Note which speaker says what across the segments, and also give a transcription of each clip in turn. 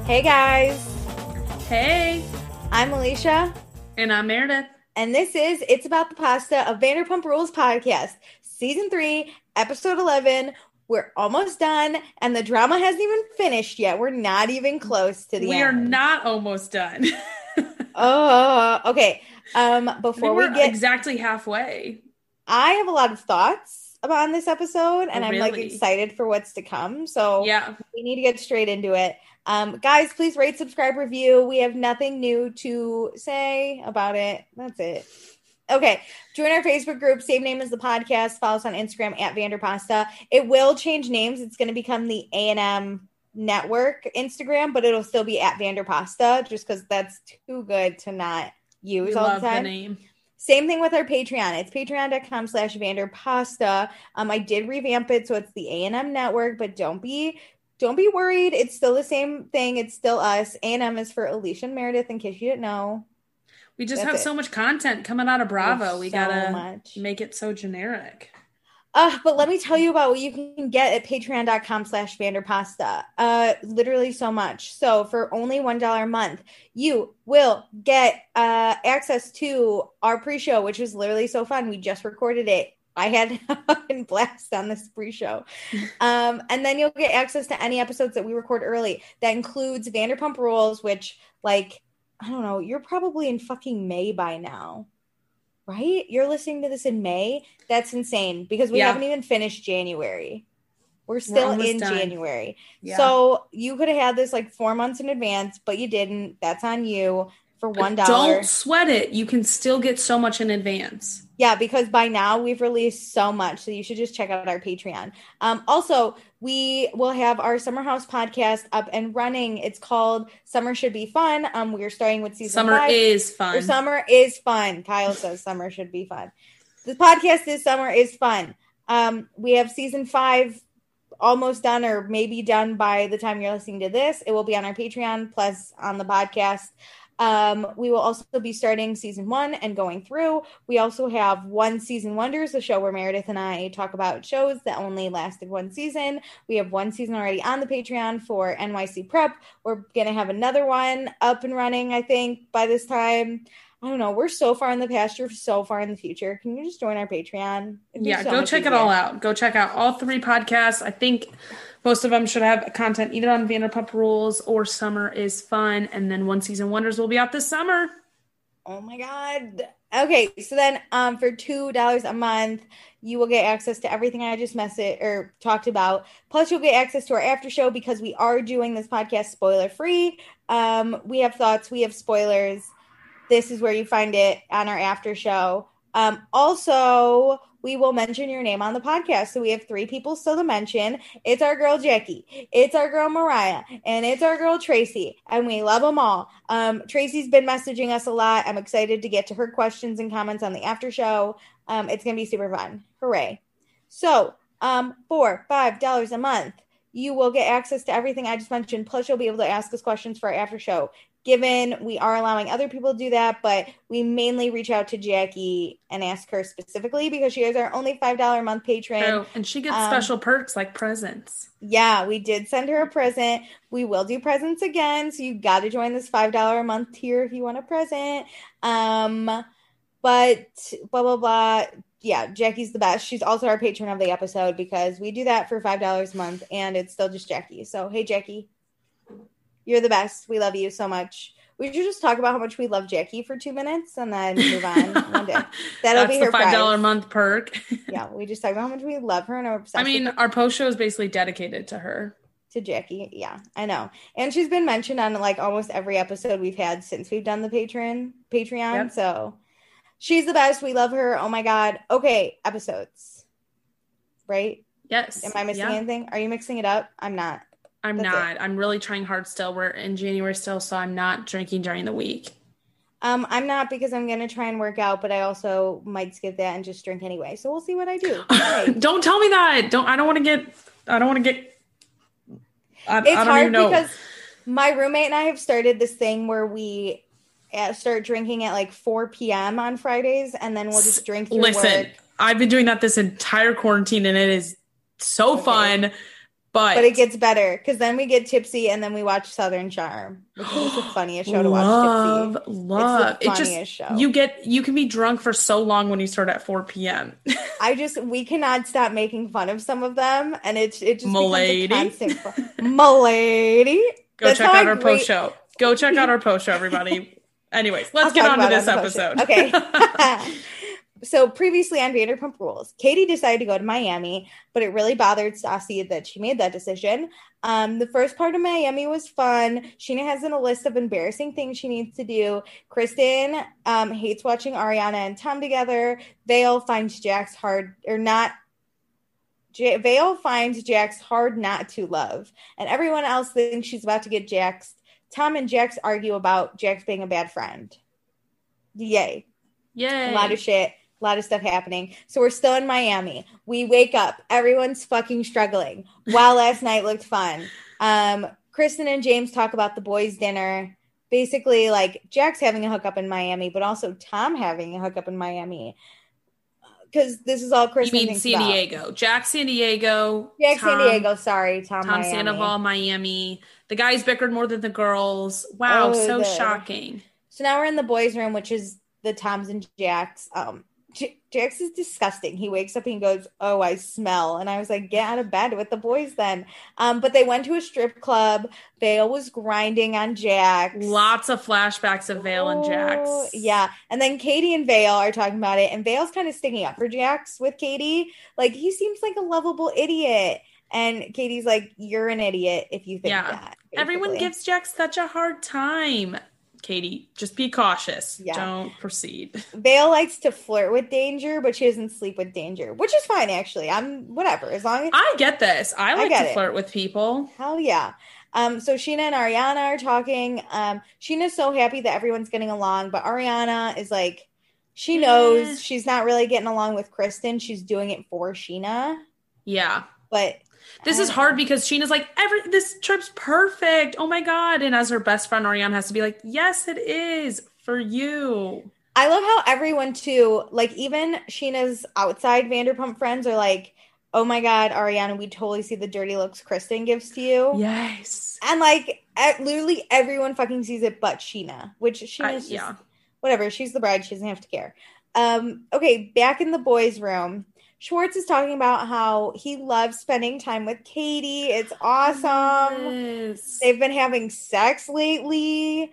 Speaker 1: Hey guys,
Speaker 2: Hey,
Speaker 1: I'm Alicia,
Speaker 2: and I'm Meredith.
Speaker 1: and this is It's About the Pasta, a Vanderpump Rules podcast, season 3, episode 11. We're almost done, and the drama hasn't even finished yet. We're not even close to the
Speaker 2: We are
Speaker 1: end.
Speaker 2: not almost done.
Speaker 1: Oh, okay.
Speaker 2: I think
Speaker 1: Before we
Speaker 2: we're
Speaker 1: get,
Speaker 2: exactly halfway.
Speaker 1: I have a lot of thoughts about this episode,
Speaker 2: Oh,
Speaker 1: and I'm like
Speaker 2: really?
Speaker 1: excited for what's to come. So
Speaker 2: Yeah,
Speaker 1: we need to get straight into it. Guys, please rate, subscribe, review. We have nothing new to say about it. That's it. Okay. Join our Facebook group, same name as the podcast. Follow us on Instagram at Vanderpasta. It will change names. It's going to become the A&M Network Instagram, but it'll still be at Vanderpasta just because that's too good to not
Speaker 2: we
Speaker 1: use all the
Speaker 2: love the
Speaker 1: time.
Speaker 2: name.
Speaker 1: Same thing with our Patreon. It's patreon.com/Vanderpasta. I did revamp it, so it's the A&M Network, but don't be worried. It's still the same thing. It's still us. A&M is for Alicia and Meredith, in case you didn't know.
Speaker 2: We just
Speaker 1: That's
Speaker 2: have
Speaker 1: it.
Speaker 2: so much content coming out of
Speaker 1: We have
Speaker 2: Bravo. We
Speaker 1: so
Speaker 2: gotta
Speaker 1: much.
Speaker 2: make it so generic.
Speaker 1: But let me tell you about what you can get at patreon.com/Vanderpasta. Literally so much. So for only $1 a month, you will get access to our pre-show, which is literally so fun. We just recorded it. I had a blast on this pre-show. And then you'll get access to any episodes that we record early. That includes Vanderpump Rules, which, like, I don't know, you're probably in fucking May by now. Right? You're listening to this in May? That's insane because we
Speaker 2: Yeah.
Speaker 1: haven't even finished January. We're
Speaker 2: We're
Speaker 1: still
Speaker 2: almost
Speaker 1: in
Speaker 2: done.
Speaker 1: January.
Speaker 2: Yeah.
Speaker 1: So you could have had this like 4 months in advance, but you didn't. That's on you for $1.
Speaker 2: Don't sweat it. You can still get so much in advance.
Speaker 1: Yeah, because by now we've released so much. So you should just check out our Patreon. Also, we will have our Summer House podcast up and running. It's called Summer Should Be Fun. We are starting with season
Speaker 2: Summer
Speaker 1: 5.
Speaker 2: is
Speaker 1: Or
Speaker 2: fun.
Speaker 1: summer is fun. Kyle says summer should be fun. The podcast is Summer is Fun. We have season 5 almost done or maybe done by the time you're listening to this. It will be on our Patreon plus on the podcast. We will also be starting season 1 and going through. We also have One Season Wonders, a show where Meredith and I talk about shows that only lasted one season. We have one season already on the Patreon for NYC Prep. We're going to have another one up and running, I think, by this time. I don't know. We're so far in the past. You're so far in the future. Can you just join our Patreon?
Speaker 2: Yeah, go check it all out. Go check out all 3 podcasts. I think most of them should have content either on Vanderpump Rules or Summer is Fun. And then One Season Wonders will be out this summer.
Speaker 1: Oh my God. Okay, so then for $2 a month, you will get access to everything I just messaged or talked about. Plus, you'll get access to our after show because we are doing this podcast spoiler free. We have thoughts, we have spoilers. This is where you find it on our after show. Also, we will mention your name on the podcast. So we have 3 people still to mention. It's our girl Jackie, it's our girl Mariah, and it's our girl Tracy. And we love them all. Tracy's been messaging us a lot. I'm excited to get to her questions and comments on the after show. It's going to be super fun. Hooray. So for $5 a month, you will get access to everything I just mentioned. Plus, you'll be able to ask us questions for our after show. Given we are allowing other people to do that, but we mainly reach out to Jackie and ask her specifically because she is our only $5 a month patron.
Speaker 2: Oh, and she gets special perks like presents.
Speaker 1: Yeah, we did send her a present. We will do presents again, so you got to join this $5 a month tier if you want a present. But blah blah blah. Yeah, Jackie's the best. She's also our patron of the episode because we do that for $5 a month, and it's still just Jackie. So hey, Jackie. You're the best. We love you so much. We should just talk about how much we love Jackie for 2 minutes and then move on one day. That'll be her
Speaker 2: $5
Speaker 1: prize.
Speaker 2: a month perk.
Speaker 1: Yeah, we just talk about how much we love her and are obsessed with her.
Speaker 2: Our post show is basically dedicated to her.
Speaker 1: To Jackie. Yeah, I know. And she's been mentioned on like almost every episode we've had since we've done the Patreon. Yep. So she's the best. We love her. Oh my God. Okay, episodes. Right?
Speaker 2: Yes.
Speaker 1: Am I missing anything? Are you mixing it up? I'm not.
Speaker 2: I'm not. I'm really trying hard still. We're in January still, so I'm not drinking during the week.
Speaker 1: I'm not because I'm going to try and work out, but I also might skip that and just drink anyway. So we'll see what I do. Right.
Speaker 2: Don't tell me that. I don't want to get. I don't
Speaker 1: hard
Speaker 2: even know.
Speaker 1: Because my roommate and I have started this thing where we start drinking at like 4 p.m. on Fridays, and then we'll just drink through work.
Speaker 2: I've been doing that this entire quarantine, and it is so fun. But
Speaker 1: it gets better because then we get tipsy and then we watch Southern Charm, which is just the funniest show to watch.
Speaker 2: Love.
Speaker 1: It's the funniest show.
Speaker 2: You can be drunk for so long when you start at 4 p.m.
Speaker 1: We cannot stop making fun of some of them, and it just
Speaker 2: M'lady.
Speaker 1: becomes a constant M'lady.
Speaker 2: Go check out our post show. Go check out our post show, everybody. Anyways, let's get on to this episode.
Speaker 1: Okay. So previously on Vanderpump Rules, Katie decided to go to Miami, but it really bothered Stassi that she made that decision. The first part of Miami was fun. Sheena has a list of embarrassing things she needs to do. Kristen hates watching Ariana and Tom together. Vale finds Jax hard not to love. And everyone else thinks she's about to get Jax. Tom and Jax argue about Jax being a bad friend. Yay.
Speaker 2: Yay.
Speaker 1: A lot of shit. A lot of stuff happening. So we're still in Miami. We wake up. Everyone's fucking struggling. Wow, last night looked fun. Kristen and James talk about the boys' dinner. Basically, like, Jax having a hookup in Miami, but also Tom having a hookup in Miami. Because this is all Kristen
Speaker 2: thinks about. You mean San Diego. Jax San Diego.
Speaker 1: San Diego, sorry. Tom Miami.
Speaker 2: Sandoval, Miami. The guys bickered more than the girls. Wow, so shocking.
Speaker 1: So now we're in the boys' room, which is the Toms and Jax. Jax is disgusting. He wakes up and he goes, "Oh, I smell." And I was like, get out of bed with the boys then. But they went to a strip club. Vale was grinding on Jax.
Speaker 2: Lots of flashbacks of Vale and Jax.
Speaker 1: Yeah. And then Katie and Vale are talking about it. And Vale's kind of sticking up for Jax with Katie. Like, he seems like a lovable idiot. And Katie's like, you're an idiot if you think that. Basically.
Speaker 2: Everyone gives Jax such a hard time. Katie, just be cautious. Yeah. Don't proceed.
Speaker 1: Vale likes to flirt with Danger, but she doesn't sleep with Danger, which is fine, actually. I'm whatever. As long as
Speaker 2: I get this. I like to flirt with people.
Speaker 1: Hell yeah. So Sheena and Ariana are talking. Sheena's so happy that everyone's getting along, but Ariana is like, she knows she's not really getting along with Kristen. She's doing it for Sheena.
Speaker 2: Yeah.
Speaker 1: But
Speaker 2: this is hard because Sheena's like, this trip's perfect. Oh my God. And as her best friend, Ariana has to be like, yes, it is for you.
Speaker 1: I love how everyone too, like even Sheena's outside Vanderpump friends are like, oh my God, Ariana, we totally see the dirty looks Kristen gives to you.
Speaker 2: Yes.
Speaker 1: And like literally everyone fucking sees it but Sheena, which Sheena's just, whatever. She's the bride. She doesn't have to care. Okay, back in the boys' room. Schwartz is talking about how he loves spending time with Katie. It's awesome.
Speaker 2: Yes.
Speaker 1: They've been having sex lately.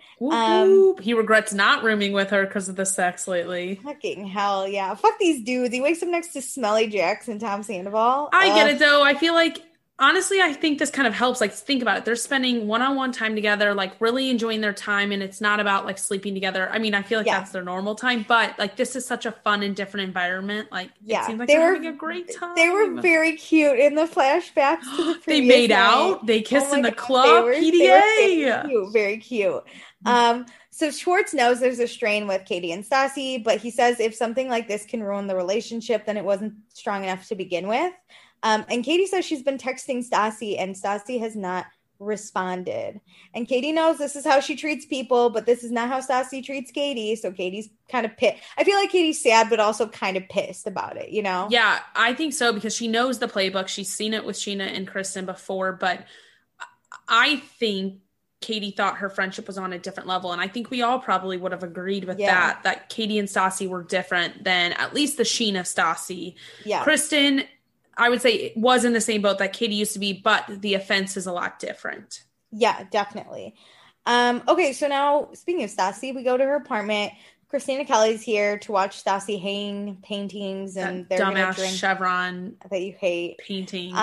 Speaker 2: He regrets not rooming with her because of the sex lately.
Speaker 1: Fucking hell, yeah. Fuck these dudes. He wakes up next to Smelly Jax and Tom Sandoval.
Speaker 2: I get it, though. I feel like, honestly, I think this kind of helps. Like, think about it. They're spending one-on-one time together, like, really enjoying their time, and it's not about, like, sleeping together. I mean, I feel like that's their normal time, but, like, this is such a fun and different environment. Like, it seems like they're having a great time.
Speaker 1: They were very cute in the flashbacks to the previous
Speaker 2: They made out. They kissed in the club. PDA.
Speaker 1: Very cute. So Schwartz knows there's a strain with Katie and Stassi, but he says if something like this can ruin the relationship, then it wasn't strong enough to begin with. And Katie says she's been texting Stassi and Stassi has not responded. And Katie knows this is how she treats people, but this is not how Stassi treats Katie. So Katie's kind of pissed. I feel like Katie's sad, but also kind of pissed about it, you know?
Speaker 2: Yeah, I think so because she knows the playbook. She's seen it with Sheena and Kristen before, but I think Katie thought her friendship was on a different level. And I think we all probably would have agreed with that Katie and Stassi were different than at least the Sheena Stassi. Yeah. Kristen, I would say it was in the same boat that Katie used to be, but the offense is a lot different.
Speaker 1: Yeah, definitely. Okay, so now speaking of Stassi, we go to her apartment. Christina Kelly's here to watch Stassi hang paintings and
Speaker 2: they're dumbass drink chevron
Speaker 1: that you hate
Speaker 2: painting.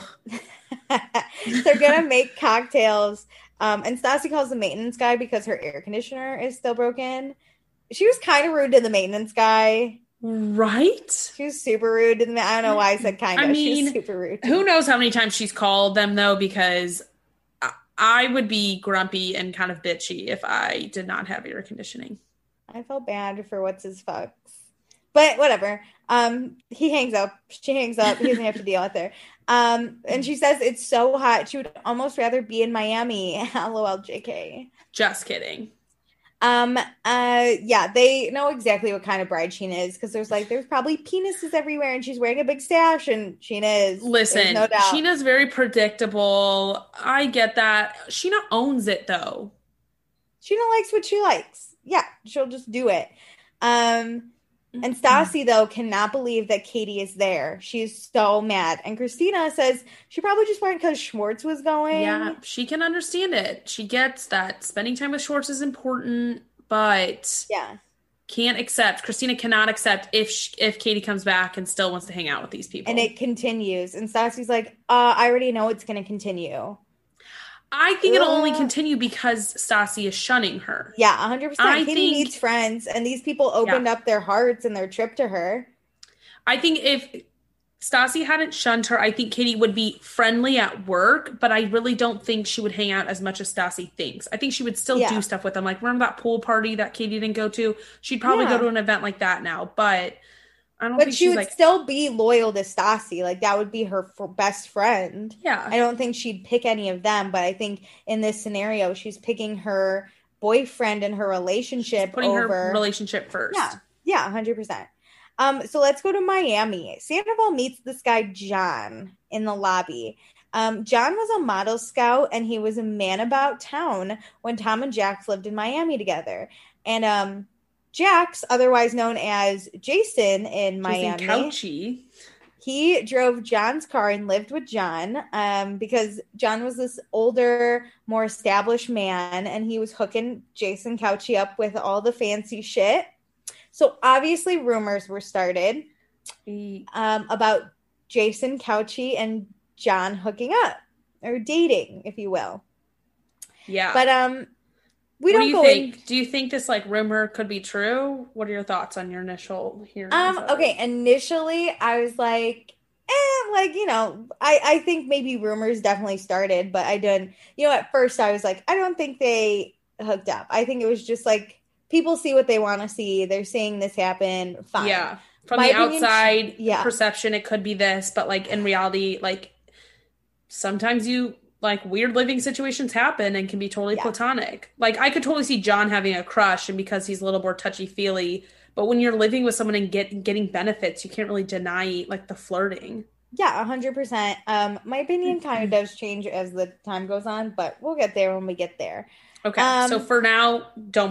Speaker 1: They're gonna make cocktails. And Stassi calls the maintenance guy because her air conditioner is still broken. She was kind of rude to the maintenance guy.
Speaker 2: Right?
Speaker 1: She was super rude. And I don't know why I said kind of. I mean, she was super rude.
Speaker 2: Who knows how many times she's called them, though, because I would be grumpy and kind of bitchy if I did not have air conditioning.
Speaker 1: I felt bad for what's his fucks. But whatever. He hangs up. She hangs up. He doesn't have to deal with her. And she says it's so hot. She would almost rather be in Miami. LOL, JK.
Speaker 2: Just kidding.
Speaker 1: Yeah, they know exactly what kind of bride Sheena is because there's probably penises everywhere and she's wearing a big stash and Sheena is. There's
Speaker 2: Listen,
Speaker 1: no doubt.
Speaker 2: Sheena's very predictable. I get that. Sheena owns it though.
Speaker 1: Sheena likes what she likes. Yeah, she'll just do it. And Stassi, though, cannot believe that Katie is there. She's so mad. And Christina says she probably just went because Schwartz was going.
Speaker 2: Yeah, she can understand it. She gets that spending time with Schwartz is important, but
Speaker 1: Yeah.
Speaker 2: Christina cannot accept if Katie comes back and still wants to hang out with these people.
Speaker 1: And it continues. And Stassi's like, I already know it's going to continue.
Speaker 2: I think it'll only continue because Stassi is shunning her.
Speaker 1: Yeah, 100%. Katie needs friends, and these people opened up their hearts and their trip to her.
Speaker 2: I think if Stassi hadn't shunned her, I think Katie would be friendly at work, but I really don't think she would hang out as much as Stassi thinks. I think she would still do stuff with them. Like, remember that pool party that Katie didn't go to? She'd probably go to an event like that now, but I don't think
Speaker 1: she would still be loyal to Stassi. Like, that would be her best friend.
Speaker 2: Yeah.
Speaker 1: I don't think she'd pick any of them, but I think in this scenario, she's picking her boyfriend and her relationship
Speaker 2: putting her relationship first.
Speaker 1: Yeah, 100%. So let's go to Miami. Sandoval meets this guy, John, in the lobby. John was a model scout, and he was a man about town when Tom and Jax lived in Miami together. And Jax, otherwise known as Jason in Miami,
Speaker 2: Couchy.
Speaker 1: He drove John's car and lived with John because John was this older, more established man, and he was hooking Jason Couchy up with all the fancy shit. So obviously rumors were started about Jason Couchy and John hooking up or dating, if you will.
Speaker 2: Yeah.
Speaker 1: But
Speaker 2: we don't go in. Do you think this like rumor could be true? What are your thoughts on your initial hearing?
Speaker 1: Okay, initially I was like, I think maybe rumors definitely started, but I didn't, at first I was like, I don't think they hooked up. I think it was just like people see what they want to see. They're seeing this happen. Fine.
Speaker 2: Yeah. From the outside perception, it could be this, but like in reality, like sometimes like weird living situations happen and can be totally platonic. Like I could totally see John having a crush and because he's a little more touchy-feely, but when you're living with someone and getting benefits, you can't really deny like the flirting.
Speaker 1: Yeah, 100%. My opinion kind of does change as the time goes on, but we'll get there when we get there.
Speaker 2: Okay, so for now,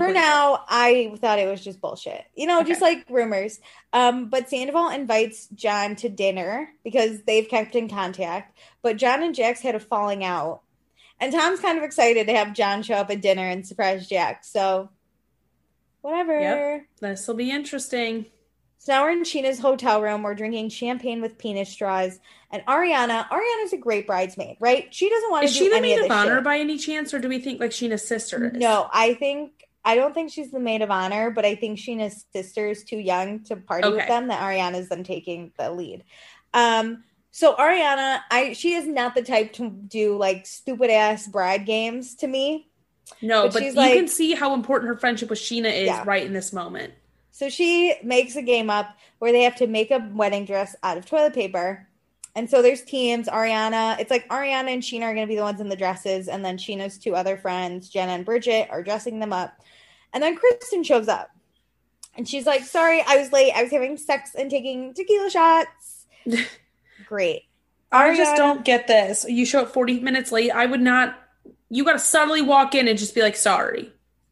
Speaker 1: I thought it was just bullshit. Just like rumors. But Sandoval invites John to dinner because they've kept in contact. But John and Jax had a falling out. And Tom's kind of excited to have John show up at dinner and surprise Jax. So, whatever.
Speaker 2: Yep, this will be interesting.
Speaker 1: So now we're in Sheena's hotel room. We're drinking champagne with penis straws. And Ariana's a great bridesmaid, right? She doesn't want to do any of this shit.
Speaker 2: Is she the maid of honor by any chance, or do we think like Sheena's sister is?
Speaker 1: No, I don't think she's the maid of honor, but I think Sheena's sister is too young to party with them, that Ariana's then taking the lead. So Ariana, she is not the type to do like stupid ass bride games to me.
Speaker 2: No, but you can see how important her friendship with Sheena is right in this moment.
Speaker 1: So she makes a game up where they have to make a wedding dress out of toilet paper. And so there's teams. It's like Ariana and Sheena are going to be the ones in the dresses. And then Sheena's two other friends, Jenna and Bridget, are dressing them up. And then Kristen shows up. And she's like, sorry, I was late. I was having sex and taking tequila shots. Great.
Speaker 2: I just don't get this. You show up 40 minutes late. I would not. You got to subtly walk in and just be like, sorry.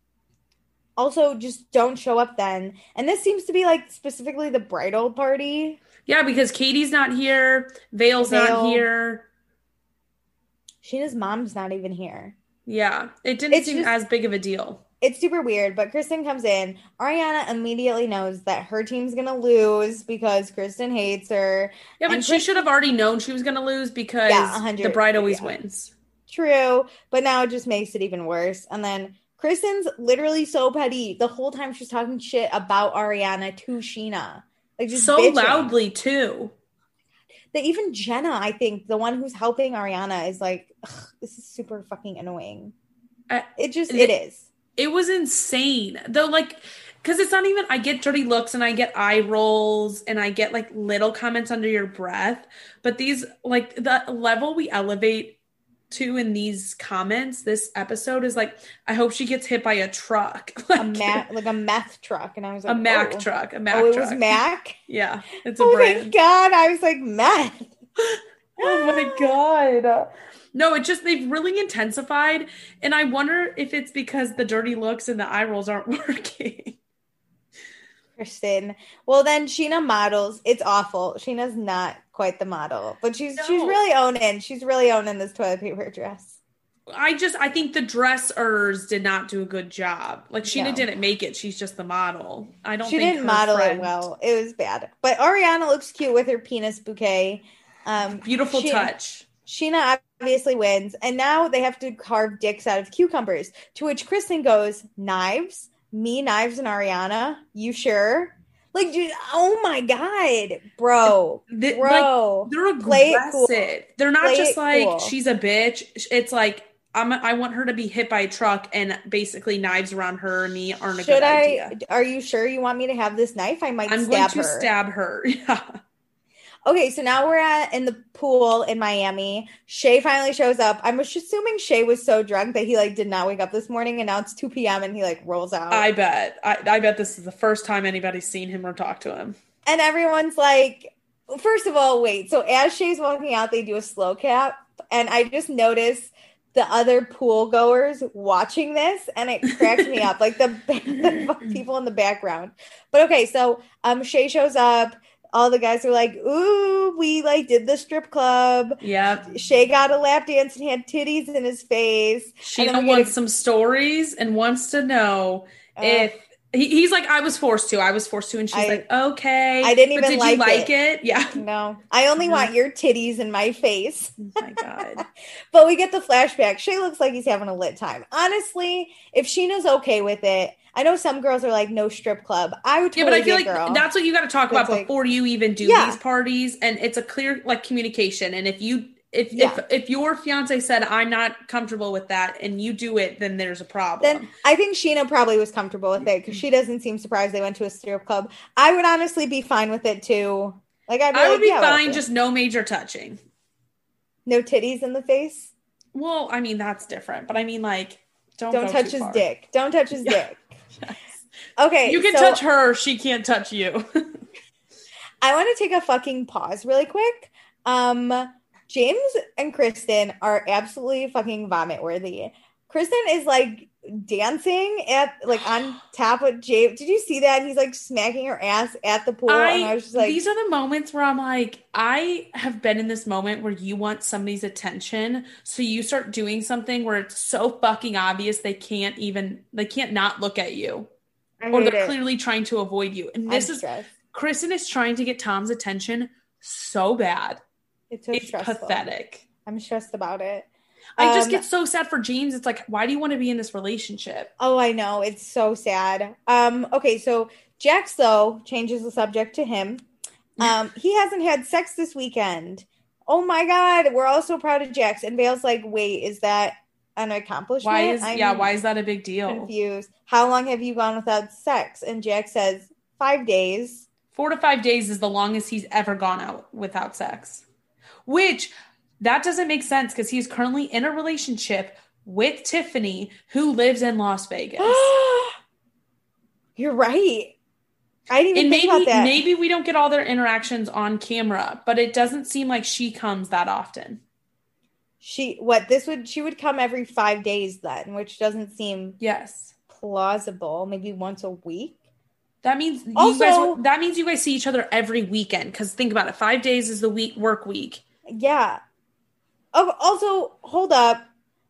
Speaker 1: Also, just don't show up then. And this seems to be like specifically the bridal party.
Speaker 2: Yeah, because Katie's not here. Vale's not here.
Speaker 1: Sheena's mom's not even here.
Speaker 2: Yeah, it didn't seem as big of a deal.
Speaker 1: It's super weird, but Kristen comes in. Ariana immediately knows that her team's going to lose because Kristen hates her.
Speaker 2: Yeah, but she should have already known she was going to lose because the bride always wins.
Speaker 1: True, but now it just makes it even worse. And then Kristen's literally so petty. The whole time she's talking shit about Ariana to Sheena. Like just
Speaker 2: so
Speaker 1: bitching.
Speaker 2: Loudly, too.
Speaker 1: That even Jenna, I think, the one who's helping Ariana is like, this is super fucking annoying. It is.
Speaker 2: It was insane. Though, like, because it's not even, I get dirty looks and I get eye rolls and I get, like, little comments under your breath. But these, like, the level we elevate to in these comments this episode is like, I hope she gets hit by a truck. Like
Speaker 1: a meth truck. And I was like,
Speaker 2: a Mac truck. A Mac
Speaker 1: truck.
Speaker 2: It
Speaker 1: was Mac?
Speaker 2: Yeah. It's a brand.
Speaker 1: Oh my God. I was like, meth.
Speaker 2: Oh my God. No, it just, they've really intensified. And I wonder if it's because the dirty looks and the eye rolls aren't working.
Speaker 1: Kristen. Well, then Scheana models. It's awful. Sheena's not quite the model, but she's really owning. She's really owning this toilet paper dress.
Speaker 2: I think the dressers did not do a good job. Like Scheana didn't make it. She's just the model. She didn't model it well. It was bad. But Ariana looks cute with her penis bouquet. Beautiful touch.
Speaker 1: Scheana obviously wins, and now they have to carve dicks out of cucumbers. To which Kristen goes, knives. Me, Knives, and Ariana? You sure? Like, dude, oh my God, bro.
Speaker 2: Like, they're aggressive. Cool. They're not just like, cool. She's a bitch. It's like, I want her to be hit by a truck, and basically knives around her and me aren't a good idea.
Speaker 1: Are you sure you want me to have this knife? I'm
Speaker 2: going to stab her. Yeah.
Speaker 1: Okay, so now we're in the pool in Miami. Shay finally shows up. I'm just assuming Shay was so drunk that he did not wake up this morning, and now it's 2 p.m. and he rolls out.
Speaker 2: I bet. I bet this is the first time anybody's seen him or talked to him.
Speaker 1: And everyone's like, first of all, wait. So as Shay's walking out, they do a slow cap, and I just noticed the other pool goers watching this, and it cracked me up, like the people in the background. But okay, so Shay shows up. All the guys are like, ooh, we did the strip club.
Speaker 2: Yep.
Speaker 1: Shay got a lap dance and had titties in his face.
Speaker 2: Scheana wants some stories and wants to know if he's like, I was forced to. And she's like, okay.
Speaker 1: I didn't even
Speaker 2: did you like it? Yeah.
Speaker 1: No. I only want your titties in my face.
Speaker 2: Oh my God.
Speaker 1: But we get the flashback. Shay looks like he's having a lit time. Honestly, if Sheena's okay with it, I know some girls are like, no strip club. I would totally
Speaker 2: but I feel like that's what you got to talk about before you even do these parties. And it's a clear communication. And if your fiance said, I'm not comfortable with that, and you do it, then there's a problem.
Speaker 1: Then I think Scheana probably was comfortable with it because she doesn't seem surprised they went to a strip club. I would honestly be fine with it too.
Speaker 2: I would be fine, just no major touching.
Speaker 1: No titties in the face?
Speaker 2: Well, I mean, that's different. But I mean, don't
Speaker 1: touch his dick. Don't touch his dick. Yes. Okay.
Speaker 2: You can touch her. She can't touch you.
Speaker 1: I want to take a fucking pause really quick. James and Kristen are absolutely fucking vomit worthy. Kristen is dancing on top of James. Did you see that? And he's smacking her ass at the pool. And I was just
Speaker 2: these are the moments where I'm like, I have been in this moment where you want somebody's attention. So you start doing something where it's so fucking obvious they can't not look at you. Or they're clearly trying to avoid you. And Kristen is trying to get Tom's attention so bad.
Speaker 1: It's stressful.
Speaker 2: Pathetic.
Speaker 1: I'm stressed about it.
Speaker 2: I just get so sad for James. It's like, why do you want to be in this relationship?
Speaker 1: Oh, I know. It's so sad. Okay, so Jax, though, changes the subject to him. He hasn't had sex this weekend. Oh, my God. We're all so proud of Jax. And Vale's like, wait, is that an accomplishment?
Speaker 2: Why is that a big deal?
Speaker 1: Confused. How long have you gone without sex? And Jax says, 5 days.
Speaker 2: 4 to 5 days is the longest he's ever gone out without sex. Which... that doesn't make sense because he's currently in a relationship with Tiffany, who lives in Las Vegas.
Speaker 1: You're right. I didn't even think about that.
Speaker 2: Maybe we don't get all their interactions on camera, but it doesn't seem like she comes that often.
Speaker 1: She would come every 5 days then, which doesn't seem plausible. Maybe once a week.
Speaker 2: That means you guys see each other every weekend. Because think about it, 5 days is the work week.
Speaker 1: Yeah. Oh, also, hold up.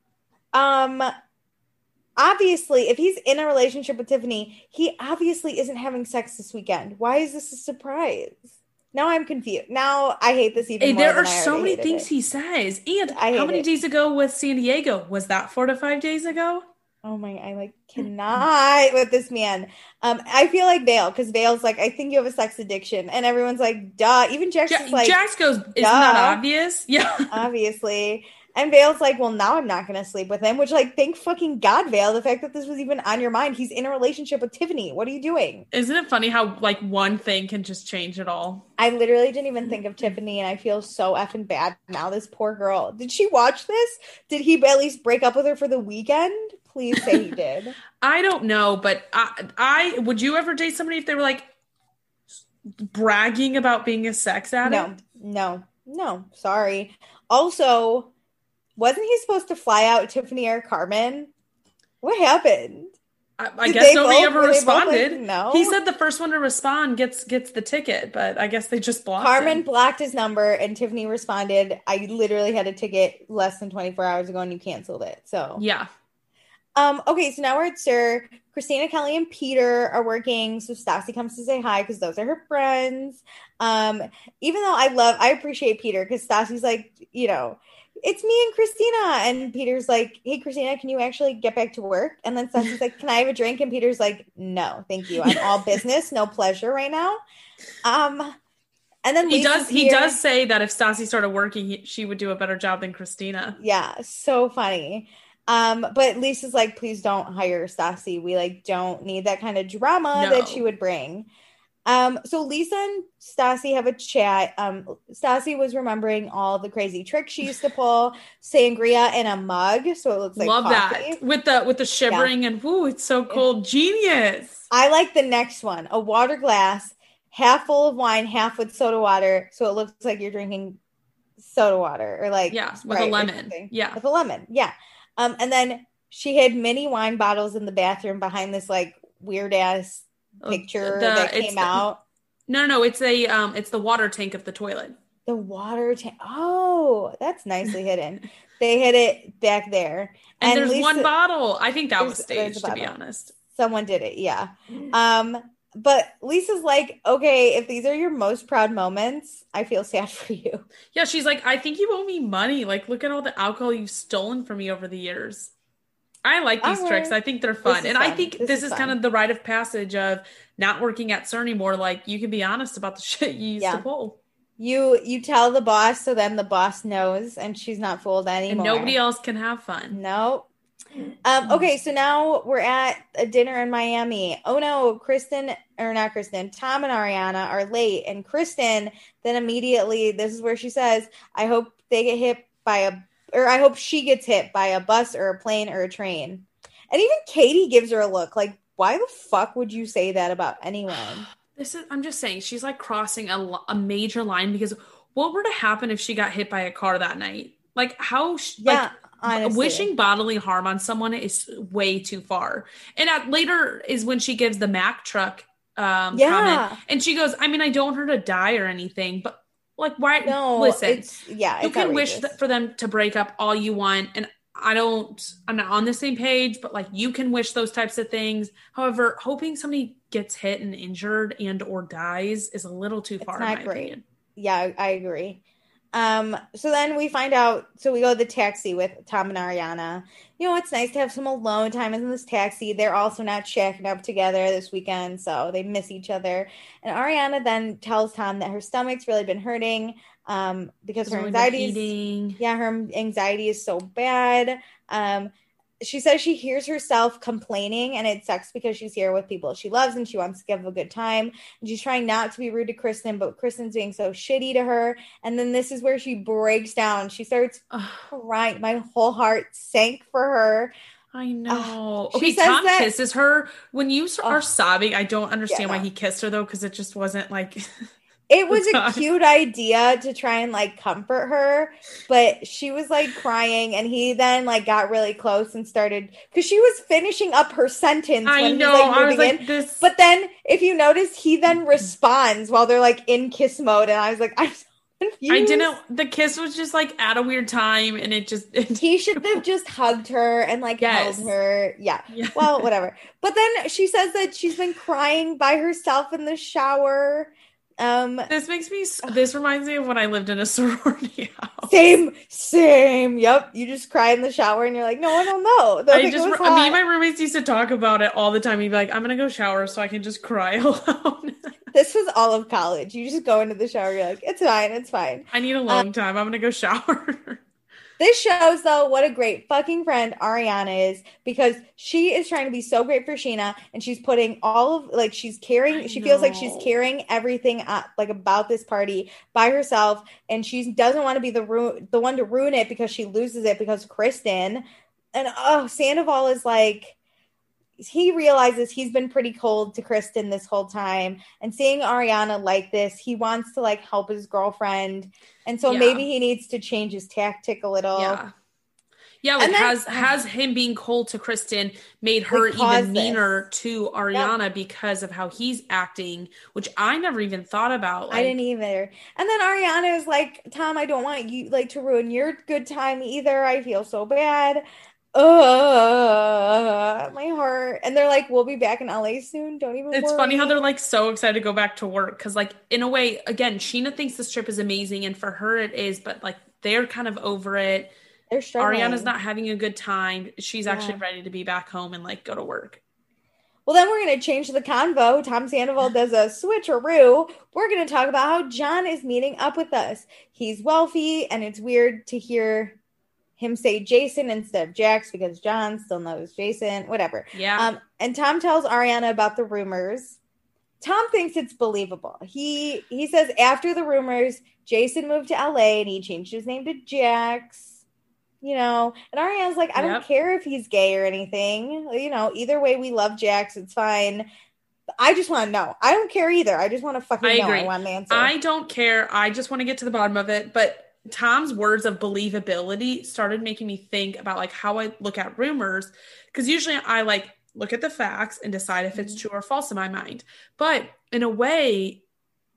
Speaker 1: Obviously, if he's in a relationship with Tiffany, he obviously isn't having sex this weekend. Why is this a surprise? Now I'm confused. Now I hate this even more.
Speaker 2: There are so many things he says. And how many days ago with San Diego? Was that 4 to 5 days ago?
Speaker 1: Oh my, I cannot with this man. I feel like Vale, because Vale's like, I think you have a sex addiction. And everyone's like, duh. Even Jax is like,
Speaker 2: Jax goes, isn't that obvious? Yeah.
Speaker 1: Obviously. And Vale's like, well, now I'm not going to sleep with him, which, like, thank fucking God, Vale, the fact that this was even on your mind. He's in a relationship with Tiffany. What are you doing?
Speaker 2: Isn't it funny how, like, one thing can just change it all?
Speaker 1: I literally didn't even think of Tiffany, and I feel so effing bad now. This poor girl. Did she watch this? Did he at least break up with her for the weekend? Please say he did.
Speaker 2: I don't know, but I would you ever date somebody if they were, like, bragging about being a sex addict?
Speaker 1: No. Sorry. Also, wasn't he supposed to fly out Tiffany or Carmen? What happened?
Speaker 2: I guess nobody ever
Speaker 1: Were they both
Speaker 2: responded.
Speaker 1: like, no.
Speaker 2: He said the first one to respond gets the ticket, but I guess they just blocked
Speaker 1: Carmen
Speaker 2: him.
Speaker 1: blocked his number, and Tiffany responded, I literally had a ticket less than 24 hours ago, and you canceled it. So
Speaker 2: Yeah.
Speaker 1: Okay, so now we're at Sir. Christina, Kelly, and Peter are working. So Stassi comes to say hi because those are her friends. Even though I appreciate Peter because Stassi's like, you know, it's me and Christina. And Peter's like, hey, Christina, can you actually get back to work? And then Stassi's like, can I have a drink? And Peter's like, no, thank you. I'm all business, no pleasure right now. And then
Speaker 2: he does say that if Stassi started working, she would do a better job than Christina.
Speaker 1: Yeah, so funny. But Lisa's like, please don't hire Stassi. We like don't need that kind of drama that she would bring. So Lisa and Stassi have a chat. Stassi was remembering all the crazy tricks she used to pull, sangria in a mug, so it looks like
Speaker 2: love
Speaker 1: coffee.
Speaker 2: that with the shivering and whoo, it's so cold. Genius.
Speaker 1: I like the next one, a water glass, half full of wine, half with soda water, so it looks like you're drinking soda water or like
Speaker 2: with a lemon.
Speaker 1: Yeah, with a lemon. Yeah. And then she had mini wine bottles in the bathroom behind this like weird ass picture that came out.
Speaker 2: No, it's the water tank of the toilet.
Speaker 1: The water tank. Oh, that's nicely hidden. They hid it back there.
Speaker 2: And there's one bottle. I think that was staged, to be honest.
Speaker 1: Someone did it, yeah. But Lisa's like, okay, if these are your most proud moments, I feel sad for you.
Speaker 2: Yeah, she's like, I think you owe me money. Like, look at all the alcohol you've stolen from me over the years. I like these tricks. I think they're fun. And I think this is kind of the rite of passage of not working at SUR anymore. Like, you can be honest about the shit you used to pull.
Speaker 1: You tell the boss, so then the boss knows, and she's not fooled anymore.
Speaker 2: And nobody else can have fun.
Speaker 1: Nope. Okay, so now we're at a dinner in Miami. Oh no, Tom and Ariana are late, and Kristen then immediately, this is where she says, I hope she gets hit by a bus or a plane or a train. And even Katie gives her a look like, why the fuck would you say that about anyone?
Speaker 2: I'm just saying, she's like crossing a major line, because what were to happen if she got hit by a car that night? Like, how, honestly. Wishing bodily harm on someone is way too far. And later is when she gives the Mack truck comment. And she goes, I mean, I don't want her to die or anything, but like, why? No, listen, you can wish for them to break up all you want. And I'm not on the same page, but like, you can wish those types of things. However, hoping somebody gets hit and injured and or dies is a little too far, in my opinion.
Speaker 1: Yeah, I agree. So then we find out, so we go to the taxi with Tom and Ariana. You know, it's nice to have some alone time in this taxi. They're also not shacking up together this weekend, so they miss each other. And Ariana then tells Tom that her stomach's really been hurting, because her anxiety is so bad. She says she hears herself complaining, and it sucks because she's here with people she loves and she wants to give a good time. And she's trying not to be rude to Kristen, but Kristen's being so shitty to her. And then this is where she breaks down. She starts crying. My whole heart sank for her.
Speaker 2: I know. Okay, Tom kisses her. When you are sobbing, I don't understand why he kissed her, though, because it just wasn't like...
Speaker 1: It was a cute idea to try and like comfort her, but she was like crying, and he then like got really close and started, because she was finishing up her sentence when he was like moving in. But then if you notice, he then responds while they're like in kiss mode, and I was like, I'm so confused.
Speaker 2: The kiss was just like at a weird time, and
Speaker 1: he should have just hugged her and like held her. Yeah. Well, whatever. But then she says that she's been crying by herself in the shower.
Speaker 2: This reminds me of when I lived in a sorority house.
Speaker 1: Same. Yep. You just cry in the shower and you're like, no, I don't know.
Speaker 2: Me and my roommates used to talk about it all the time. He'd be like, I'm gonna go shower so I can just cry alone.
Speaker 1: This was all of college. You just go into the shower, you're like, it's fine.
Speaker 2: I need alone time. I'm gonna go shower.
Speaker 1: This shows, though, what a great fucking friend Ariana is, because she is trying to be so great for Scheana, and she's putting all of, like, she feels like she's carrying everything up, like, about this party by herself, and she doesn't want to be the one to ruin it because she loses it because Kristen. And, Sandoval is like, he realizes he's been pretty cold to Kristen this whole time, and seeing Ariana like this, he wants to like help his girlfriend, and so maybe he needs to change his tactic a little.
Speaker 2: Yeah, like has him being cold to Kristen made her even meaner to Ariana because of how he's acting, which I never even thought about.
Speaker 1: Like, I didn't either. And then Ariana is like, Tom, I don't want you like to ruin your good time either. I feel so bad. My heart. And they're like, we'll be back in LA soon. Don't even
Speaker 2: It's
Speaker 1: worry.
Speaker 2: funny how they're like so excited to go back to work, because like in a way, again, Scheana thinks this trip is amazing, and for her it is, but like they're kind of over it.
Speaker 1: They're struggling.
Speaker 2: Ariana's not having a good time. She's actually ready to be back home and like go to work.
Speaker 1: Well, then we're going to change the convo. Tom Sandoval does a switcheroo. We're going to talk about how John is meeting up with us. He's wealthy, and it's weird to hear him say Jason instead of Jax because John still knows Jason, whatever.
Speaker 2: Yeah.
Speaker 1: And Tom tells Ariana about the rumors. Tom thinks it's believable. He says after the rumors, Jason moved to LA and he changed his name to Jax, you know, and Ariana's like, I don't care if he's gay or anything, you know, either way, we love Jax. It's fine. I just want to know. I don't care either. I just want to fucking know. I want an answer.
Speaker 2: I don't care. I just want to get to the bottom of it. But Tom's words of believability started making me think about like how I look at rumors, because usually I like look at the facts and decide if it's true or false in my mind. But in a way,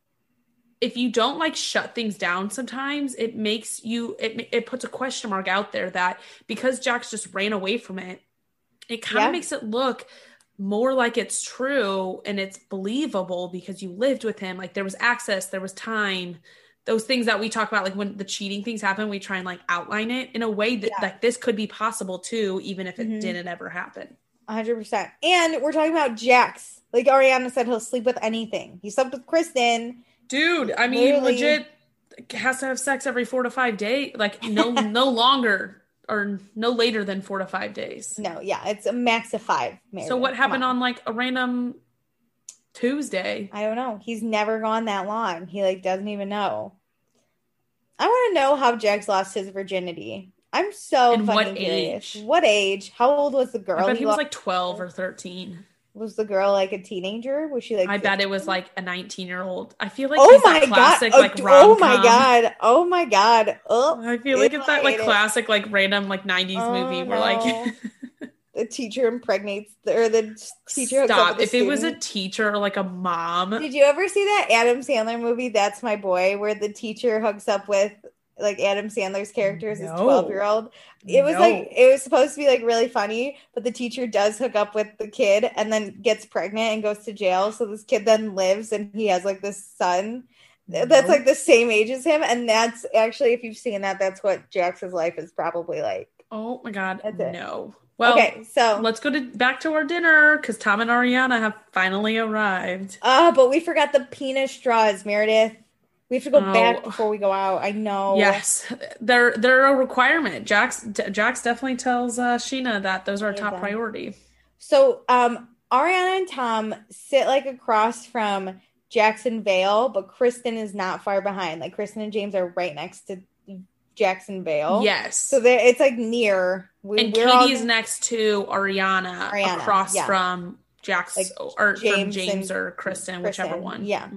Speaker 2: if you don't like shut things down, sometimes it makes you, it puts a question mark out there that because Jax just ran away from it, it kind of makes it look more like it's true and it's believable because you lived with him. Like there was access, there was time. Those things that we talk about, like when the cheating things happen, we try and like outline it in a way that like this could be possible too, even if it didn't ever happen.
Speaker 1: 100%. And we're talking about Jax. Like Ariana said, he'll sleep with anything. He slept with Kristen.
Speaker 2: Dude, I mean, legit has to have sex every 4 to 5 days. Like no longer or no later than 4 to 5 days.
Speaker 1: No, yeah, it's a max of 5.
Speaker 2: So what happened on like a random Tuesday?
Speaker 1: I don't know. He's never gone that long. He like doesn't even know. I want to know how Jax lost his virginity. I'm so fucking curious. What age? How old was the girl?
Speaker 2: I bet he was like 12 or 13.
Speaker 1: Was the girl like a teenager? Was she like?
Speaker 2: I bet it was like a 19-year-old. I feel like
Speaker 1: oh my
Speaker 2: classic,
Speaker 1: god!
Speaker 2: Like rom-com.
Speaker 1: Oh my god! Oh my god! Oh,
Speaker 2: I feel like it's that like classic like random like 90s movie where like
Speaker 1: the teacher impregnates the teacher.
Speaker 2: Stop! If it was a teacher or like a mom.
Speaker 1: Did you ever see that Adam Sandler movie? That's My Boy, where the teacher hooks up with like Adam Sandler's character as his 12-year-old. It was like, it was supposed to be like really funny, but the teacher does hook up with the kid and then gets pregnant and goes to jail. So this kid then lives and he has like this son that's like the same age as him. And that's actually, if you've seen that, that's what Jax's life is probably like.
Speaker 2: Oh my God. No. Well,
Speaker 1: okay, so
Speaker 2: let's go back to our dinner because Tom and Ariana have finally arrived.
Speaker 1: But we forgot the penis straws, Meredith. We have to go back before we go out. I know.
Speaker 2: Yes, they're a requirement. Jax definitely tells Scheana that those are a top priority.
Speaker 1: So Ariana and Tom sit like across from Jackson Vale, but Kristen is not far behind. Like Kristen and James are right next to Jackson Vale.
Speaker 2: Yes.
Speaker 1: So it's like near.
Speaker 2: And Katie is next to Ariana across from Jax or from James or Kristen, whichever one.
Speaker 1: Yeah.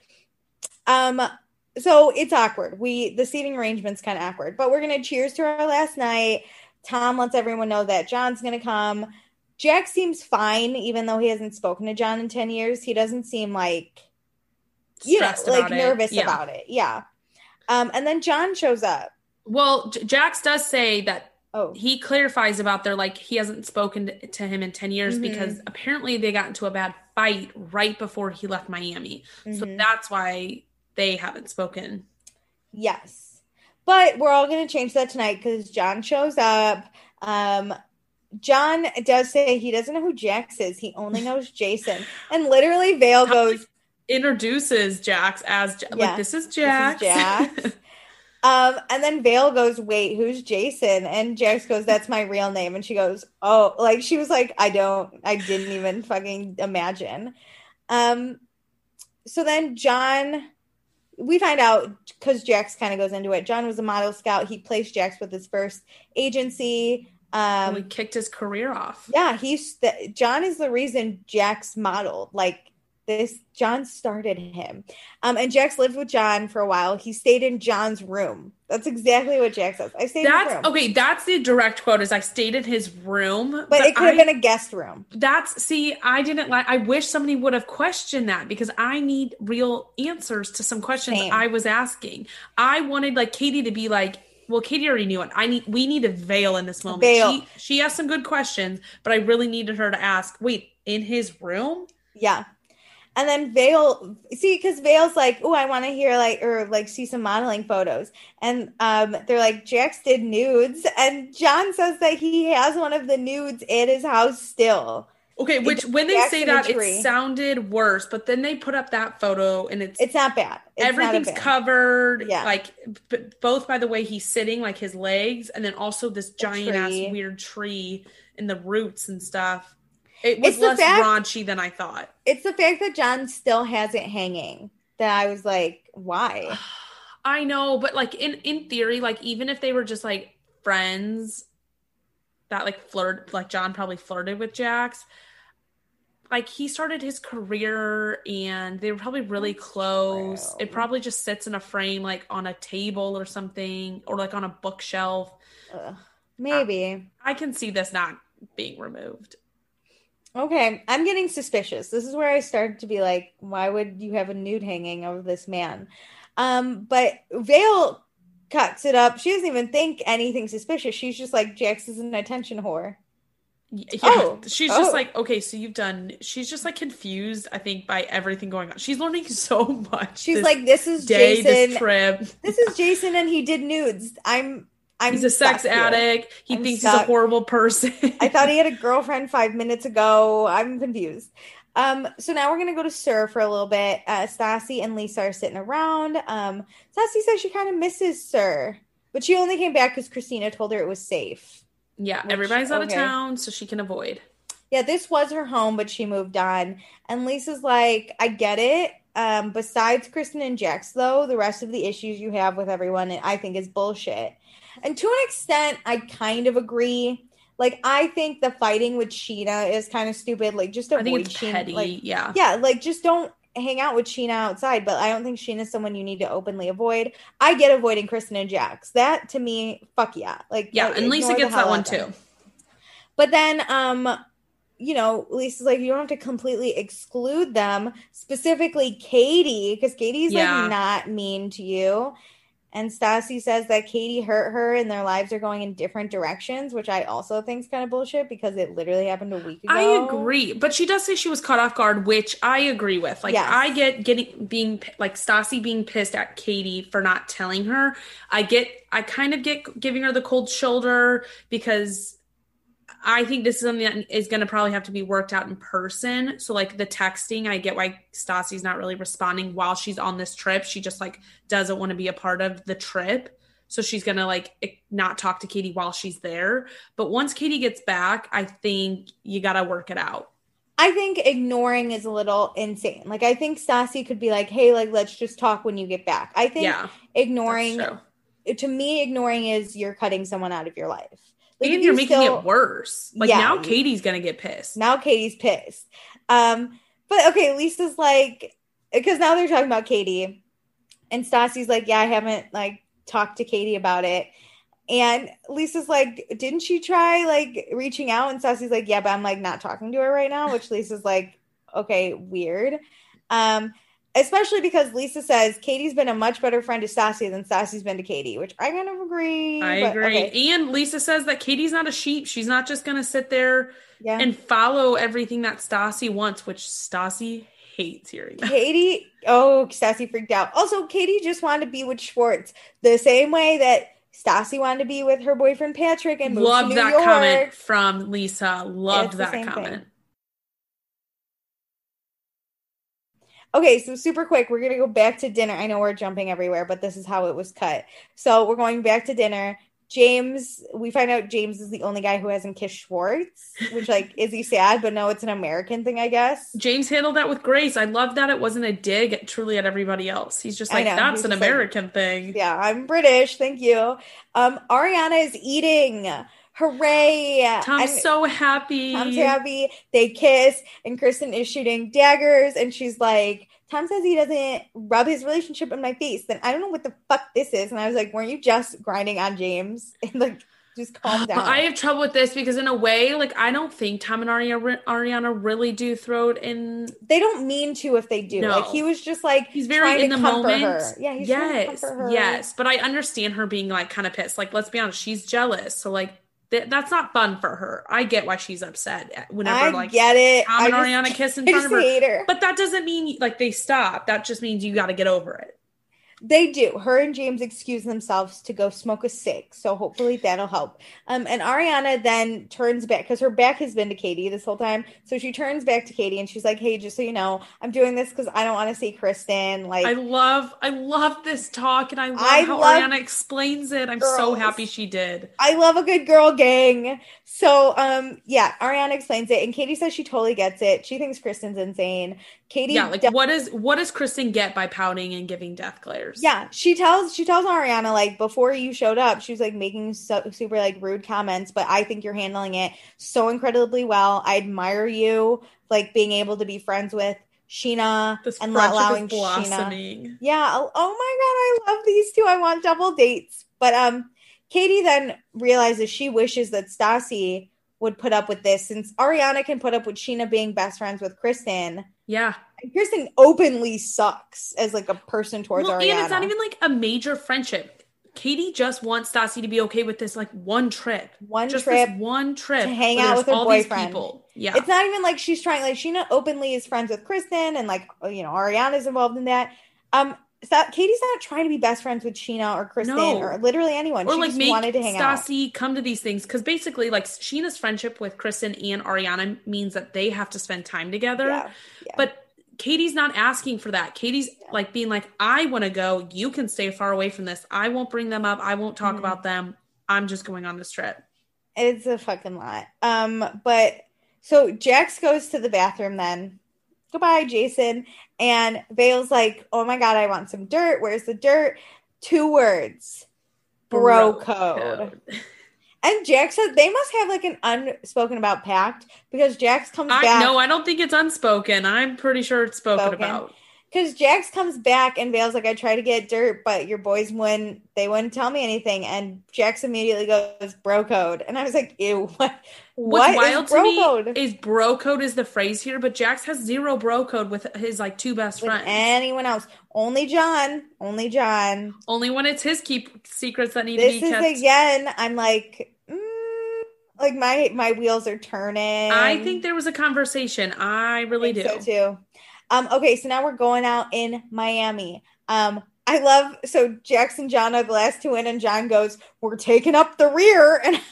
Speaker 1: So it's awkward. The seating arrangement's kind of awkward, but we're going to cheers to our last night. Tom lets everyone know that John's going to come. Jack seems fine, even though he hasn't spoken to John in 10 years. He doesn't seem like,
Speaker 2: stressed about
Speaker 1: nervous about it. Yeah. And then John shows up.
Speaker 2: Well, Jax does say that he clarifies about he hasn't spoken to him in 10 years because apparently they got into a bad fight right before he left Miami. So that's why they haven't spoken.
Speaker 1: Yes. But we're all going to change that tonight because John shows up. John does say he doesn't know who Jax is. He only knows Jason. And literally Vale introduces
Speaker 2: Jax as like, this is Jax.
Speaker 1: This is Jax. And then Vale goes, wait, who's Jason? And Jax goes, that's my real name. And she goes, oh, like she was like, I didn't even fucking imagine. So then John, we find out because Jax kind of goes into it. John was a model scout. He placed Jax with his first agency.
Speaker 2: We kicked his career off.
Speaker 1: Yeah, John is the reason Jax modeled. Like this, John started him. And Jax lived with John for a while. He stayed in John's room. That's exactly what Jax says. I stayed in his room.
Speaker 2: Okay, that's the direct quote is I stayed in his room.
Speaker 1: But it could have been a guest room.
Speaker 2: I didn't like, I wish somebody would have questioned that because I need real answers to some questions I was asking. I wanted like Katie to be like, well, Katie already knew it. We needed Vale in this moment.
Speaker 1: Vale.
Speaker 2: She asked some good questions, but I really needed her to ask, wait, in his room?
Speaker 1: Yeah. And then Vale, because Vale's like, oh, I want to hear see some modeling photos. And they're like, Jax did nudes. And John says that he has one of the nudes at his house still.
Speaker 2: Okay, which when they say that, it sounded worse. But then they put up that photo and it's
Speaker 1: not bad.
Speaker 2: Everything's covered. Yeah. Like, both by the way he's sitting, like his legs, and then also this giant ass weird tree and the roots and stuff. It was less raunchy than I thought.
Speaker 1: It's the fact that John still has it hanging that I was like, why?
Speaker 2: I know, but like in theory, like even if they were just like friends that like John probably flirted with Jax, like he started his career and they were probably really close. True. It probably just sits in a frame like on a table or something or like on a bookshelf.
Speaker 1: Maybe.
Speaker 2: I can see this not being removed.
Speaker 1: Okay, I'm getting suspicious. This is where I started to be like, why would you have a nude hanging of this man? But Vale cuts it up. She doesn't even think anything suspicious. She's just like, Jax is an attention whore.
Speaker 2: Yeah, she's just like, okay, so she's just like confused, I think, by everything going on. She's learning so much.
Speaker 1: She's like, this is Jason. This trip. This is Jason and he did nudes.
Speaker 2: He's a sex addict. He thinks he's a horrible person.
Speaker 1: I thought he had a girlfriend 5 minutes ago. I'm confused. So now we're going to go to SUR for a little bit. Stassi and Lisa are sitting around. Stassi says she kind of misses SUR, but she only came back because Christina told her it was safe.
Speaker 2: Yeah, everybody's out of town, so she can avoid.
Speaker 1: Yeah, this was her home, but she moved on. And Lisa's like, I get it. Besides Kristen and Jax, though, the rest of the issues you have with everyone, I think is bullshit. And to an extent, I kind of agree. Like, I think the fighting with Sheena is kind of stupid. Like, just avoid Sheena. I think it's petty,
Speaker 2: yeah.
Speaker 1: Yeah, like, just don't hang out with Sheena outside. But I don't think Sheena's someone you need to openly avoid. I get avoiding Kristen and Jax. That, to me, fuck yeah. Like,
Speaker 2: yeah, and Lisa gets that one, too.
Speaker 1: But then, Lisa's like, you don't have to completely exclude them. Specifically, Katie, because Katie's, like, not mean to you. And Stassi says that Katie hurt her and their lives are going in different directions, which I also think is kind of bullshit because it literally happened a week ago.
Speaker 2: I agree. But she does say she was caught off guard, which I agree with. Like, yes. I get being like Stassi being pissed at Katie for not telling her. I kind of get giving her the cold shoulder because I think this is something that is going to probably have to be worked out in person. So, like, the texting, I get why Stassi's not really responding while she's on this trip. She just, like, doesn't want to be a part of the trip. So she's going to, like, not talk to Katie while she's there. But once Katie gets back, I think you got to work it out.
Speaker 1: I think ignoring is a little insane. Like, I think Stassi could be like, hey, like, let's just talk when you get back. I think ignoring, to me, ignoring is you're cutting someone out of your life.
Speaker 2: Like, and you're making it worse. Like, now Katie's going to get pissed.
Speaker 1: Now Katie's pissed. But, okay, Lisa's like, because now they're talking about Katie. And Stassi's like, yeah, I haven't, like, talked to Katie about it. And Lisa's like, didn't she try, like, reaching out? And Stassi's like, yeah, but I'm, like, not talking to her right now. Which Lisa's like, okay, weird. Especially because Lisa says Katie's been a much better friend to Stassi than Stassi's been to Katie, which I kind of agree.
Speaker 2: I agree. Okay. And Lisa says that Katie's not a sheep. She's not just going to sit there and follow everything that Stassi wants, which Stassi hates hearing.
Speaker 1: Stassi freaked out. Also, Katie just wanted to be with Schwartz the same way that Stassi wanted to be with her boyfriend Patrick and moved to New York.
Speaker 2: Comment from Lisa. Loved that comment.
Speaker 1: Thing. Okay, so super quick, we're gonna go back to dinner. I know we're jumping everywhere, but this is how it was cut. So we're going back to dinner. James, we find out James is the only guy who hasn't kissed Schwartz, which like, is he sad? But no, it's an American thing, I guess.
Speaker 2: James handled that with grace. I love that it wasn't a dig truly at everybody else. He's just
Speaker 1: I
Speaker 2: like,
Speaker 1: know.
Speaker 2: that's
Speaker 1: He's
Speaker 2: an
Speaker 1: just like,
Speaker 2: American thing.
Speaker 1: yeah, I'm British. Thank you. Ariana is eating. Hooray.
Speaker 2: Tom's
Speaker 1: And
Speaker 2: so happy.
Speaker 1: Tom's happy. They kiss, and Kristen is shooting daggers, and she's like, Tom says he doesn't rub his relationship in my face. Then I don't know what the fuck this is. And I was like, weren't you just grinding on James? And like, just calm down.
Speaker 2: I have trouble with this because in a way, like, I don't think Tom and Ariana really do throw it in.
Speaker 1: They don't mean to if they do.
Speaker 2: No.
Speaker 1: Like, he was just like,
Speaker 2: he's very in the moment.
Speaker 1: Her. Yeah, he's trying to comfort her.
Speaker 2: Yes. But I understand her being like kind of pissed. Like, let's be honest, she's jealous. So like, that's not fun for her. I get why she's upset whenever like
Speaker 1: get it.
Speaker 2: Tom and Ariana kiss in front of her.
Speaker 1: Hate her.
Speaker 2: But that doesn't mean like they stop. That just means you got to get over it.
Speaker 1: They do. Her and James excuse themselves to go smoke a cig, so hopefully that'll help. And Ariana then turns back because her back has been to Katie this whole time. So she turns back to Katie and she's like, "Hey, just so you know, I'm doing this because I don't want to see Kristen." Like,
Speaker 2: I love this talk, and I love how Ariana explains it. I'm so happy she did.
Speaker 1: I love a good girl gang. So, yeah, Ariana explains it, and Katie says she totally gets it. She thinks Kristen's insane. Katie,
Speaker 2: yeah, like what does Kristen get by pouting and giving death glares?
Speaker 1: Yeah, she tells Ariana, like, before you showed up, she was like making super like rude comments, but I think you're handling it so incredibly well. I admire you, like being able to be friends with Scheana and not allowing Scheana. Yeah. Oh my God, I love these two. I want double dates. But Katie then realizes she wishes that Stassi would put up with this since Ariana can put up with Scheana being best friends with Kristen.
Speaker 2: Yeah.
Speaker 1: And Kristen openly sucks as like a person towards Ariana.
Speaker 2: And it's not even like a major friendship. Katie just wants Stassi to be okay with this like one trip.
Speaker 1: One trip
Speaker 2: to
Speaker 1: hang out with her boyfriend.
Speaker 2: Yeah.
Speaker 1: It's not even like she's trying, like Scheana openly is friends with Kristen and like, you know, Ariana's involved in that. Katie's not trying to be best friends with Scheana or Kristen or literally anyone.
Speaker 2: Or
Speaker 1: she
Speaker 2: like
Speaker 1: just wanted to hang
Speaker 2: Stassi
Speaker 1: out.
Speaker 2: come to these things because basically like Sheena's friendship with Kristen and Ariana means that they have to spend time together. Yeah. But Katie's not asking for that. Katie's like being like, I want to go. You can stay far away from this. I won't bring them up. I won't talk about them. I'm just going on this trip.
Speaker 1: It's a fucking lot. But so Jax goes to the bathroom then. Goodbye, Jason. And Vale's like, oh my God, I want some dirt. Where's the dirt? 2 words. Bro code. And Jax said they must have like an unspoken about pact because Jax comes back.
Speaker 2: No, I don't think it's unspoken. I'm pretty sure it's spoken about.
Speaker 1: Because Jax comes back and Vale's like, I tried to get dirt, but your boys wouldn't tell me anything. And Jax immediately goes, bro code. And I was like, ew, what wild is bro code?
Speaker 2: Is bro code is the phrase here, but Jax has 0 bro code with his like 2 best friends.
Speaker 1: Anyone else? Only John.
Speaker 2: Only when it's his keep secrets that need to be kept.
Speaker 1: This is again, I'm like, like my wheels are turning.
Speaker 2: I think there was a conversation. I really do.
Speaker 1: So too. Okay, so now we're going out in Miami. I love, so Jax and John are the last 2 in, and John goes, we're taking up the rear. And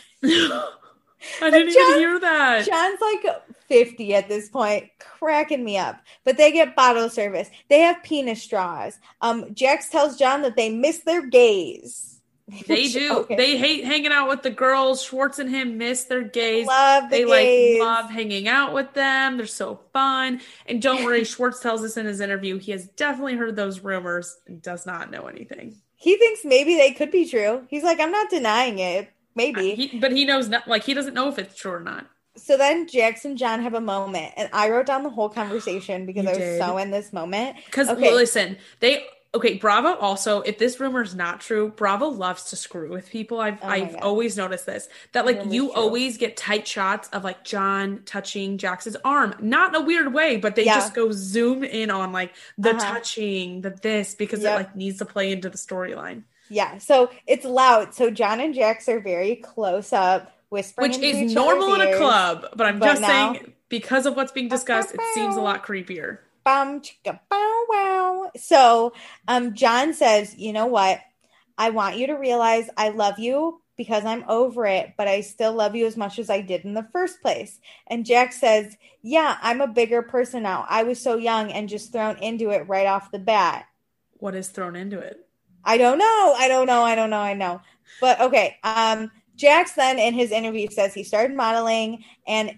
Speaker 2: I didn't even hear that.
Speaker 1: John's like 50 at this point, cracking me up. But they get bottle service. They have penis straws. Jax tells John that they miss their gays.
Speaker 2: They do. Okay. They hate hanging out with the girls. Schwartz and him miss their gays.
Speaker 1: They gays.
Speaker 2: Love hanging out with them. They're so fun. And don't worry, Schwartz tells us in his interview he has definitely heard those rumors and does not know anything.
Speaker 1: He thinks maybe they could be true. He's like, I'm not denying it. Maybe.
Speaker 2: But he knows not, like he doesn't know if it's true or not.
Speaker 1: So then Jax and John have a moment, and I wrote down the whole conversation because I was so in this moment.
Speaker 2: Because listen, Bravo also, if this rumor is not true, Bravo loves to screw with people. I've always noticed this. That like you always get tight shots of like John touching Jax's arm. Not in a weird way, but they just go zoom in on like the touching, the this, because it like needs to play into the storyline.
Speaker 1: Yeah, so it's loud. So John and Jax are very close up, whispering.
Speaker 2: Which is normal in a club, but I'm just saying because of what's being discussed, it seems a lot creepier.
Speaker 1: Chicka, bow, wow. So John says, you know what? I want you to realize I love you, because I'm over it, but I still love you as much as I did in the first place. And Jax says, yeah, I'm a bigger person now. I was so young and just thrown into it right off the bat.
Speaker 2: What is thrown into it?
Speaker 1: I don't know. But okay. Jax then in his interview says he started modeling, and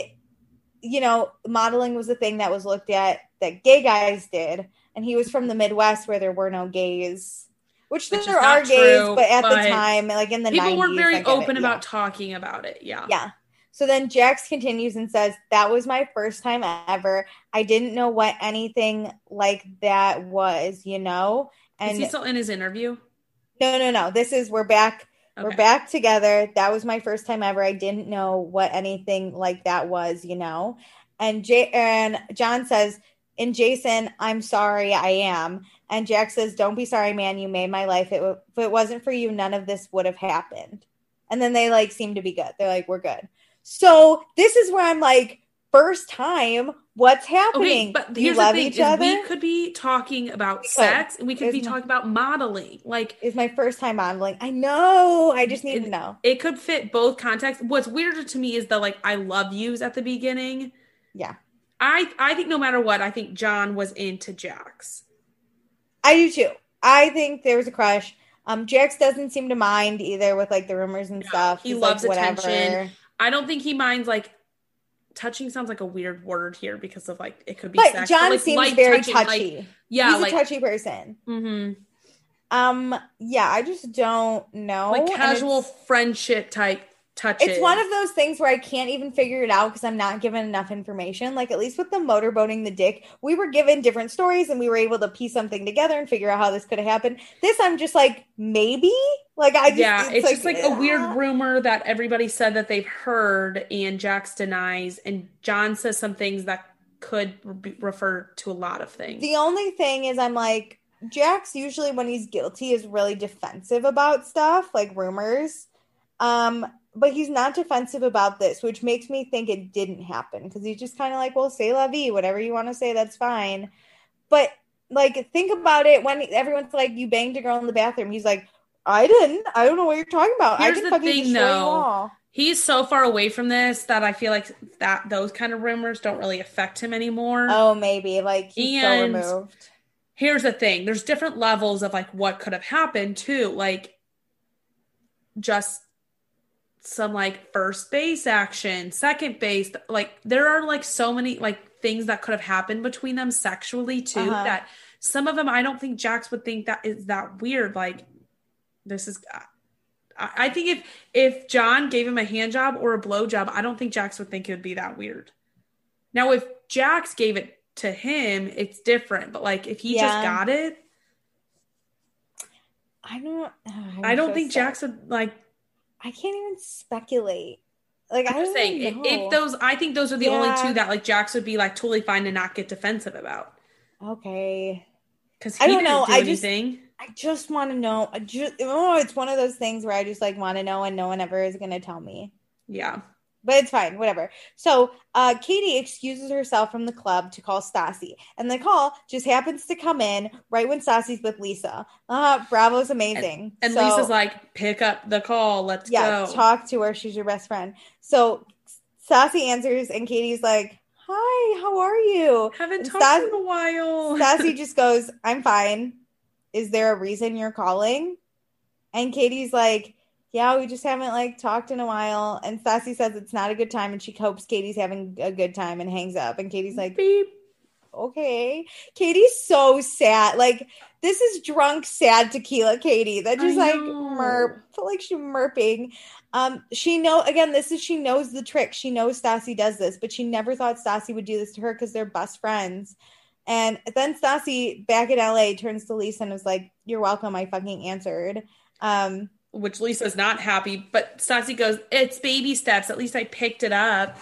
Speaker 1: modeling was a thing that was looked at that gay guys did. And he was from the Midwest where there were no gays, which there are gays, but at the time, like in the 90s.
Speaker 2: People weren't very open about talking about it. Yeah.
Speaker 1: Yeah. So then Jax continues and says, that was my first time ever. I didn't know what anything like that was, And
Speaker 2: is he still in his interview?
Speaker 1: No. We're back. Okay. We're back together. That was my first time ever. I didn't know what anything like that was, And John says, in Jason, I'm sorry, I am. And Jax says, don't be sorry, man. You made my life. If it wasn't for you, none of this would have happened. And then they seem to be good. They're like, we're good. So this is where I'm like, first time, what's happening?
Speaker 2: Okay, but here's the thing, is we could be talking about sex, and we could be talking about modeling.
Speaker 1: It's my first time modeling. I know. I just need to know.
Speaker 2: It could fit both contexts. What's weirder to me is the I love yous at the beginning.
Speaker 1: Yeah.
Speaker 2: I think no matter what, I think John was into Jax.
Speaker 1: I do too. I think there was a crush. Jax doesn't seem to mind either with the rumors and stuff.
Speaker 2: He loves attention. I don't think he minds touching sounds like a weird word here because of it could be
Speaker 1: but
Speaker 2: sex.
Speaker 1: John seems very touchy.
Speaker 2: Yeah,
Speaker 1: he's a touchy person.
Speaker 2: Mm-hmm.
Speaker 1: Yeah, I just don't know.
Speaker 2: Casual friendship type touches.
Speaker 1: It's one of those things where I can't even figure it out because I'm not given enough information. At least with the motorboating the dick, we were given different stories and we were able to piece something together and figure out how this could have happened. This, I'm just maybe.
Speaker 2: It's just a weird rumor that everybody said that they've heard, and Jax denies, and John says some things that could refer to a lot of things.
Speaker 1: The only thing is, I'm Jax usually when he's guilty is really defensive about stuff, rumors. But he's not defensive about this, which makes me think it didn't happen because he's just kind of well, say la vie, whatever you want to say, that's fine. But think about it when everyone's you banged a girl in the bathroom. He's I didn't. I don't know what you're talking about.
Speaker 2: Here's the thing, though. He's so far away from this that I feel that those kind of rumors don't really affect him anymore.
Speaker 1: Oh, maybe he's so removed.
Speaker 2: Here's the thing: there's different levels of what could have happened too. Just some first base action, second base. There are so many things that could have happened between them sexually too. That some of them I don't think Jax would think that is that weird. This is, I think if John gave him a hand job or a blow job, I don't think Jax would think it would be that weird. Now, if Jax gave it to him, it's different. But if he just got it, I don't think Jax would I
Speaker 1: can't even speculate. I'm
Speaker 2: just saying, if those, I think those are the only two that Jax would be totally fine to not get defensive about.
Speaker 1: Okay.
Speaker 2: Because he didn't do anything.
Speaker 1: I just want to know. It's one of those things where I just want to know and no one ever is going to tell me.
Speaker 2: Yeah.
Speaker 1: But it's fine, whatever. So Katie excuses herself from the club to call Stassi. And the call just happens to come in right when Stassi's with Lisa. Bravo's amazing.
Speaker 2: And so, Lisa's pick up the call. Let's go.
Speaker 1: Yeah, talk to her. She's your best friend. So Stassi answers and Katie's hi, how are you?
Speaker 2: Haven't talked in a while.
Speaker 1: Stassi just goes, I'm fine. Is there a reason you're calling? And Katie's yeah, we just haven't talked in a while. And Stassi says it's not a good time and she hopes Katie's having a good time and hangs up. And Katie's beep. Okay. Katie's so sad. This is drunk, sad tequila Katie. That just murp. Felt like she's murping. She knows the trick. She knows Stassi does this, but she never thought Stassi would do this to her because they're best friends. And then Stassi back in LA turns to Lisa and is you're welcome. I fucking answered.
Speaker 2: Which Lisa's not happy, but Stassi goes, it's baby steps. At least I picked it up.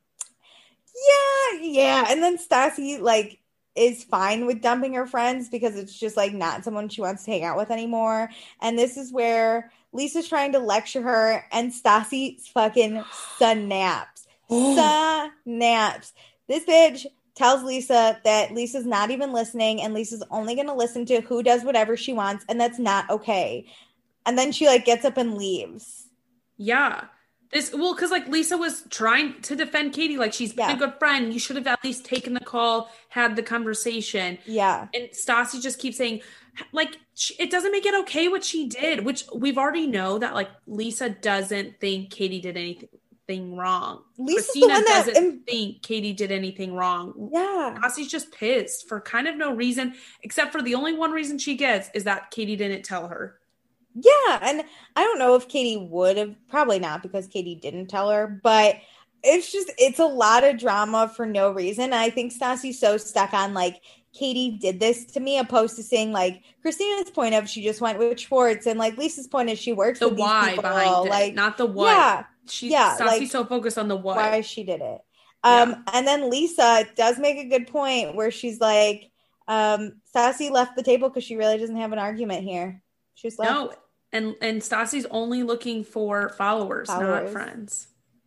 Speaker 1: Yeah. And then Stassi is fine with dumping her friends because it's just not someone she wants to hang out with anymore. And this is where Lisa's trying to lecture her and Stassi fucking snaps. Snaps. This bitch tells Lisa that Lisa's not even listening and Lisa's only going to listen to who does whatever she wants, and that's not okay. And then she like gets up and leaves.
Speaker 2: Yeah. Because like Lisa was trying to defend Katie, like she's been a good friend. You should have at least taken the call, had the conversation.
Speaker 1: Yeah.
Speaker 2: And Stassi just keeps saying, like, it doesn't make it okay what she did, which we've already know that like Lisa doesn't think Katie did anything wrong. Christina doesn't think Katie did anything wrong.
Speaker 1: Yeah.
Speaker 2: Stassi's just pissed for kind of no reason, except for the only one reason she gets is that Katie didn't tell her.
Speaker 1: Yeah, and I don't know if Katie would have, probably not because Katie didn't tell her, but it's a lot of drama for no reason. I think Stassi's so stuck on like, Katie did this to me, opposed to saying like Christina's point of she just went with Schwartz, and like Lisa's point is she works with these people.
Speaker 2: Behind
Speaker 1: like,
Speaker 2: it, not the what. Yeah, Stassi's like, so focused on the what.
Speaker 1: Why she did it. And then Lisa does make a good point where she's like, Stassi left the table because she really doesn't have an argument here. She's left.
Speaker 2: No, and Stassi's only looking for followers, not friends.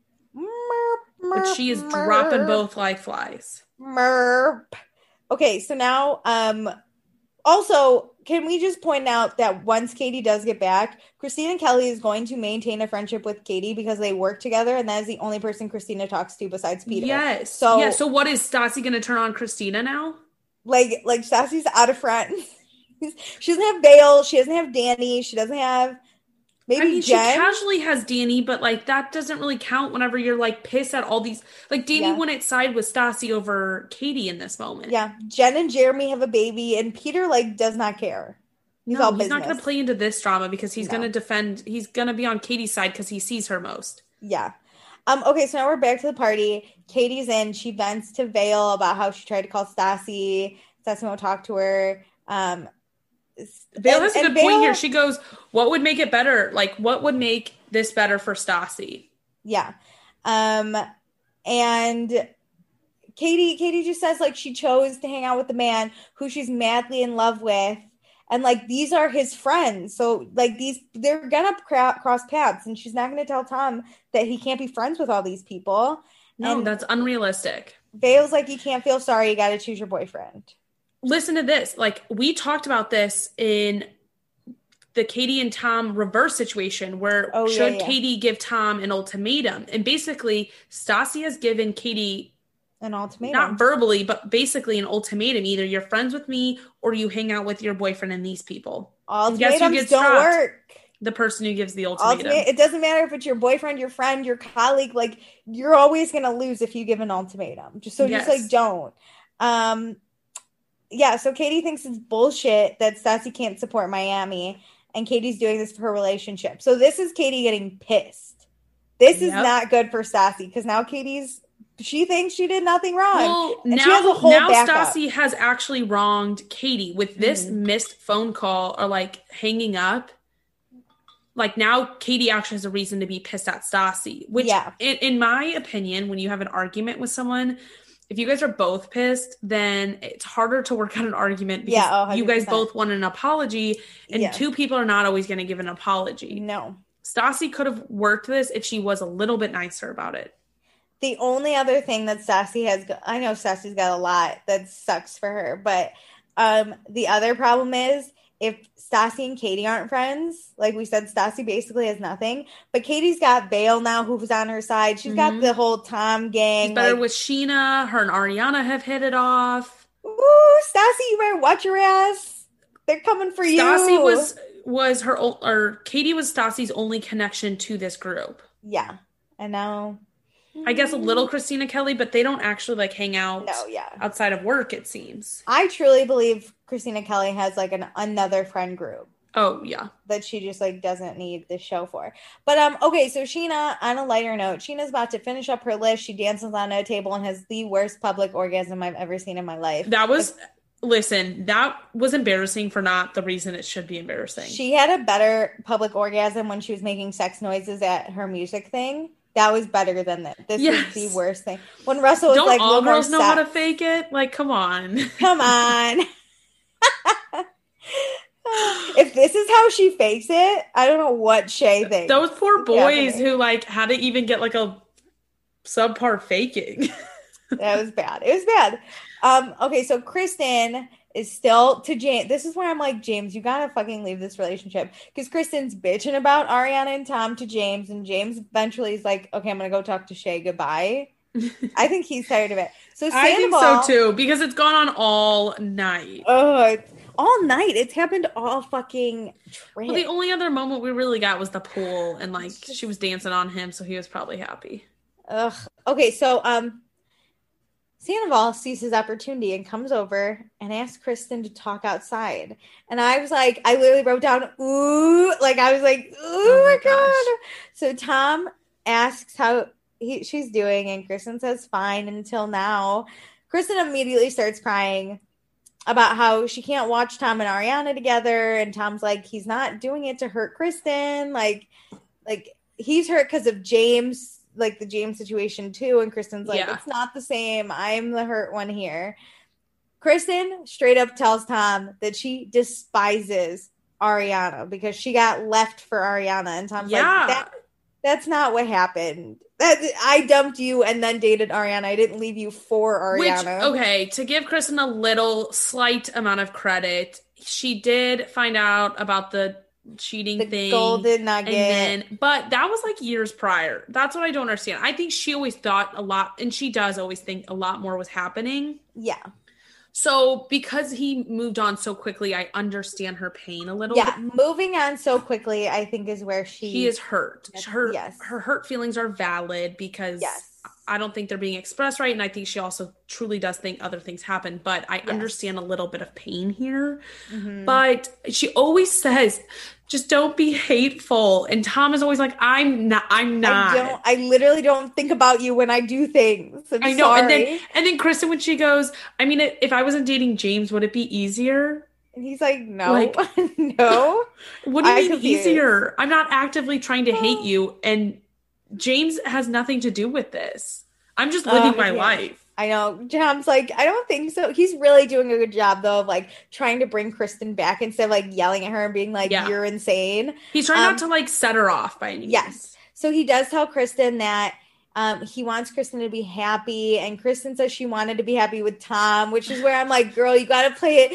Speaker 2: But she is dropping both like flies.
Speaker 1: Okay, so now, also, can we just point out that once Katie does get back, Christina Kelly is going to maintain a friendship with Katie because they work together, and that is the only person Christina talks to besides Peter.
Speaker 2: Yes. So what is Stassi going to turn on Christina now?
Speaker 1: Like Stassi's out of friends. She doesn't have Vale. She doesn't have Danny. She doesn't have maybe Jen.
Speaker 2: She casually has Danny, but like that doesn't really count whenever you're like pissed at all these. Like Danny wouldn't side with Stassi over Katie in this moment.
Speaker 1: Yeah, Jen and Jeremy have a baby, and Peter like does not care.
Speaker 2: He's not going to play into this drama because he's going to defend. He's going to be on Katie's side because he sees her most.
Speaker 1: Yeah. Okay, so now we're back to the party. Katie's in. She vents to Vale about how she tried to call Stassi. Stassi won't talk to her.
Speaker 2: Vale has a good point here. She goes, what would make it better? Like, what would make this better for Stassi?
Speaker 1: Yeah. And Katie just says, like, she chose to hang out with the man who she's madly in love with. And, like, these are his friends. So, like, they're going to cross paths. And she's not going to tell Tom that he can't be friends with all these people.
Speaker 2: No,
Speaker 1: and
Speaker 2: that's unrealistic.
Speaker 1: Vale's like, you can't feel sorry. You got to choose your boyfriend.
Speaker 2: Listen to this. Like, we talked about this in the Katie and Tom reverse situation where Katie give Tom an ultimatum? And basically, Stassi has given Katie
Speaker 1: an ultimatum.
Speaker 2: Not verbally, but basically an ultimatum. Either you're friends with me or you hang out with your boyfriend and these people.
Speaker 1: Ultimatums don't work.
Speaker 2: The person who gives the ultimatum.
Speaker 1: It doesn't matter if it's your boyfriend, your friend, your colleague. Like, you're always going to lose if you give an ultimatum. Just like, don't. Yeah, so Katie thinks it's bullshit that Stassi can't support Miami, and Katie's doing this for her relationship. So this is Katie getting pissed. This is not good for Stassi, because now she thinks she did nothing wrong.
Speaker 2: Well, now Stassi has actually wronged Katie with this missed phone call or like hanging up. Like now Katie actually has a reason to be pissed at Stassi, which in my opinion, when you have an argument with someone, if you guys are both pissed, then it's harder to work out an argument because you guys both want an apology, and two people are not always going to give an apology.
Speaker 1: No.
Speaker 2: Stassi could have worked this if she was a little bit nicer about it.
Speaker 1: The only other thing that Stassi has, I know Stassi's got a lot that sucks for her, but the other problem is if Stassi and Katie aren't friends, like we said, Stassi basically has nothing. But Katie's got Vale now, who's on her side. She's got the whole Tom gang.
Speaker 2: She's better with Scheana. Her and Ariana have hit it off.
Speaker 1: Ooh, Stassi, you better watch your ass. They're coming for you.
Speaker 2: Stassi was her, or Katie was Stassi's only connection to this group.
Speaker 1: Yeah, and now
Speaker 2: I guess a little Christina Kelly, but they don't actually like hang out outside of work, it seems.
Speaker 1: I truly believe Christina Kelly has like another friend group.
Speaker 2: Oh, yeah.
Speaker 1: That she just like doesn't need this show for. But okay, so Scheana, on a lighter note, Sheena's about to finish up her list. She dances on a table and has the worst public orgasm I've ever seen in my life.
Speaker 2: That was embarrassing for not the reason it should be embarrassing.
Speaker 1: She had a better public orgasm when she was making sex noises at her music thing. That was better than this. This is the worst thing. When Russell was
Speaker 2: don't all girls know how to fake it? Like, come on.
Speaker 1: Come on. If this is how she fakes it, I don't know what Shay thinks.
Speaker 2: Those poor boys who like had to even get like a subpar faking.
Speaker 1: That was bad. It was bad. Okay, so Kristen is still to James. This is where I'm like, James, you gotta fucking leave this relationship. Because Kristen's bitching about Ariana and Tom to James, and James eventually is like, okay, I'm gonna go talk to Shay. Goodbye. I think he's tired of it. So Sandoval,
Speaker 2: I think so too, because it's gone on all night.
Speaker 1: Oh, it's all night. It's happened all fucking trip.
Speaker 2: Well, the only other moment we really got was the pool, and like she was dancing on him, so he was probably happy.
Speaker 1: Ugh. Okay, so Sandoval sees his opportunity and comes over and asks Kristen to talk outside. And I was like, I literally wrote down, ooh, like I was like, ooh, oh my God. So Tom asks how she's doing, and Kristen says fine until now. Kristen immediately starts crying about how she can't watch Tom and Ariana together. And Tom's like, he's not doing it to hurt Kristen. Like he's hurt because of James, like the James situation too. And Kristen's like, it's not the same. I'm the hurt one here. Kristen straight up tells Tom that she despises Ariana because she got left for Ariana. And Tom's like, that's not what happened. I dumped you and then dated Ariana. I didn't leave you for Ariana.
Speaker 2: Which, okay, to give Kristen a little slight amount of credit, she did find out about the cheating thing,
Speaker 1: golden nugget,
Speaker 2: but that was like years prior. That's what I don't understand. I think she always thought a lot, and she does always think a lot more was happening.
Speaker 1: Yeah.
Speaker 2: So because he moved on so quickly, I understand her pain a little.
Speaker 1: Yeah, moving on so quickly, I think is where she
Speaker 2: is hurt. Her hurt feelings are valid because I don't think they're being expressed right, and I think she also truly does think other things happen. But I understand a little bit of pain here. Mm-hmm. But she always says, "Just don't be hateful." And Tom is always like, "I'm not.
Speaker 1: I literally don't think about you when I do things. I know."
Speaker 2: Sorry. And then Kristen, when she goes, "I mean, if I wasn't dating James, would it be easier?"
Speaker 1: And he's like, "No, no."
Speaker 2: What do you mean easier? I'm not actively trying to hate you, and James has nothing to do with this. I'm just living my life.
Speaker 1: I know. Tom's like, I don't think so. He's really doing a good job, though, of like trying to bring Kristen back instead of like yelling at her and being like, you're insane.
Speaker 2: He's trying not to like set her off by any means.
Speaker 1: Yes. So he does tell Kristen that he wants Kristen to be happy, and Kristen says she wanted to be happy with Tom, which is where I'm like, girl, you gotta play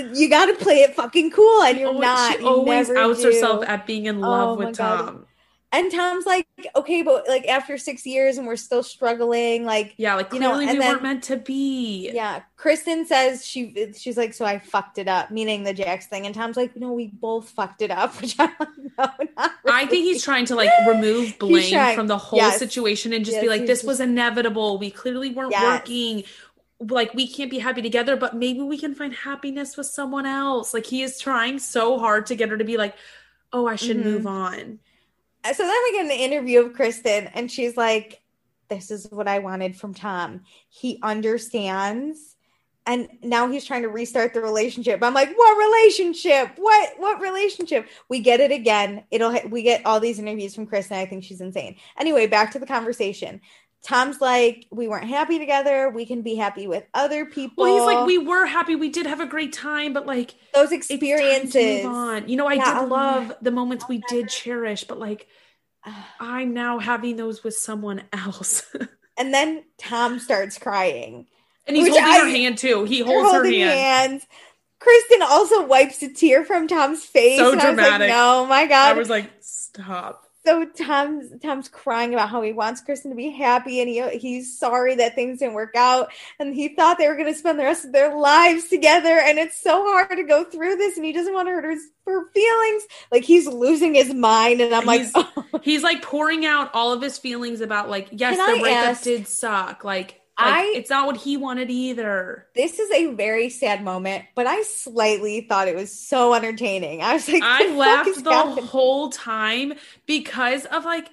Speaker 1: it fucking cool, and you're not.
Speaker 2: She always outs herself at being in love with Tom.
Speaker 1: God. And Tom's like, okay, but like after 6 years and we're still struggling, like
Speaker 2: clearly we weren't meant to be.
Speaker 1: Yeah, Kristen says she's like, so I fucked it up, meaning the Jax thing, and Tom's like, no, we both fucked it up. Which I'm like, no, not really.
Speaker 2: I think he's trying to like remove blame from the whole situation and just be like, this was inevitable. We clearly weren't working. Like, we can't be happy together, but maybe we can find happiness with someone else. Like, he is trying so hard to get her to be like, oh, I should move on.
Speaker 1: So then we get an interview of Kristen, and she's like, this is what I wanted from Tom. He understands, and now he's trying to restart the relationship. I'm like, what relationship? What relationship? We get it again. We get all these interviews from Kristen. I think she's insane. Anyway, back to the conversation. Tom's like, we weren't happy together. We can be happy with other people.
Speaker 2: Well, he's like, we were happy. We did have a great time, but like
Speaker 1: those experiences.
Speaker 2: It's time to move on. You know, I did love the moments we did cherish, but like I'm now having those with someone else.
Speaker 1: And then Tom starts crying.
Speaker 2: And he's holding her hand too. He holds her hand.
Speaker 1: Kristen also wipes a tear from Tom's face.
Speaker 2: So dramatic.
Speaker 1: I was like, no, my God.
Speaker 2: I was like, stop.
Speaker 1: So Tom's crying about how he wants Kristen to be happy, and he's sorry that things didn't work out, and he thought they were going to spend the rest of their lives together, and it's so hard to go through this, and he doesn't want to hurt her feelings. Like, he's losing his mind, and
Speaker 2: he's like pouring out all of his feelings about like, yes, the breakup did suck. It's not what he wanted either.
Speaker 1: This is a very sad moment, but I slightly thought it was so entertaining. I was like,
Speaker 2: I laughed the whole time because of like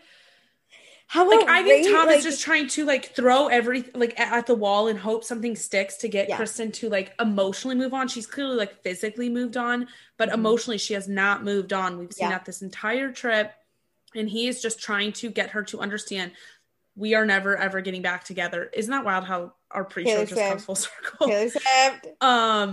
Speaker 2: how I think Tom is just trying to like throw everything like at the wall and hope something sticks to get Kristen to like emotionally move on. She's clearly like physically moved on, but emotionally she has not moved on. We've seen that this entire trip, and he is just trying to get her to understand we are never, ever getting back together. Isn't that wild how our pre-show just comes full circle?
Speaker 1: Taylor Swift.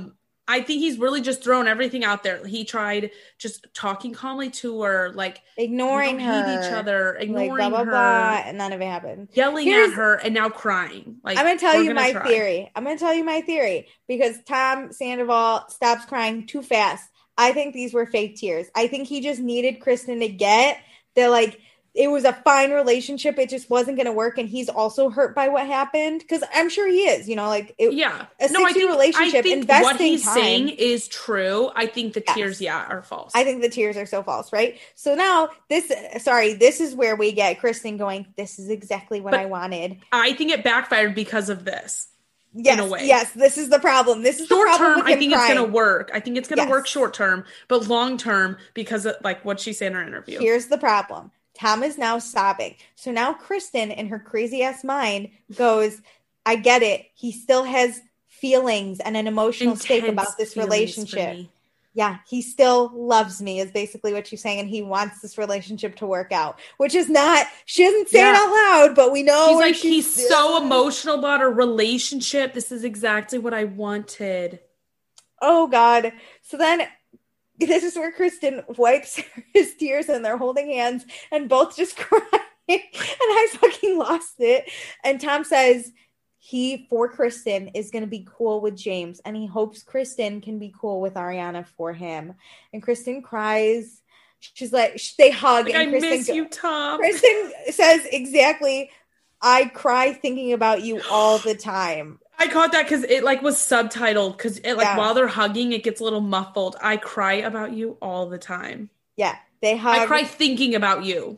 Speaker 2: I think he's really just thrown everything out there. He tried just talking calmly to her, like
Speaker 1: ignoring her,
Speaker 2: hate each other, ignoring
Speaker 1: like, blah, blah,
Speaker 2: her,
Speaker 1: blah, and none of it happened.
Speaker 2: Yelling at her, and now crying. Like,
Speaker 1: I'm gonna tell you my theory. I'm gonna tell you my theory because Tom Sandoval stops crying too fast. I think these were fake tears. I think he just needed Kristen to get that, like, it was a fine relationship. It just wasn't going to work. And he's also hurt by what happened. Because I'm sure he is, you know, like, a 6-year relationship.
Speaker 2: I think what he's saying is true. I think the tears, are false.
Speaker 1: I think the tears are so false, right? So now this is where we get Kristen going, this is exactly what I wanted.
Speaker 2: I think it backfired because of this.
Speaker 1: Yes, in a way. Yes, this is the problem. This is
Speaker 2: short
Speaker 1: the problem
Speaker 2: term. I think it's going to work. I think it's going to work short term, but long term, because of, like what she said in her interview.
Speaker 1: Here's the problem. Tom is now sobbing. So now Kristen, in her crazy ass mind, goes, I get it. He still has feelings and an emotional stake about this relationship. Yeah, he still loves me is basically what she's saying. And he wants this relationship to work out, which is not, she doesn't say it out loud, but we know.
Speaker 2: He's like, he's so emotional about our relationship. This is exactly what I wanted.
Speaker 1: Oh God. So then this is where Kristen wipes his tears and they're holding hands and both just crying. And I fucking lost it. And Tom says, he, for Kristen, is going to be cool with James, and he hopes Kristen can be cool with Ariana for him. And Kristen cries. She's like, they hug.
Speaker 2: Like,
Speaker 1: and
Speaker 2: Kristen, I miss you, Tom.
Speaker 1: Kristen says exactly, I cry thinking about you all the time.
Speaker 2: I caught that because it, like, was subtitled, because it, like, while they're hugging, it gets a little muffled. I cry about you all the time.
Speaker 1: Yeah, they hug.
Speaker 2: I cry thinking about you.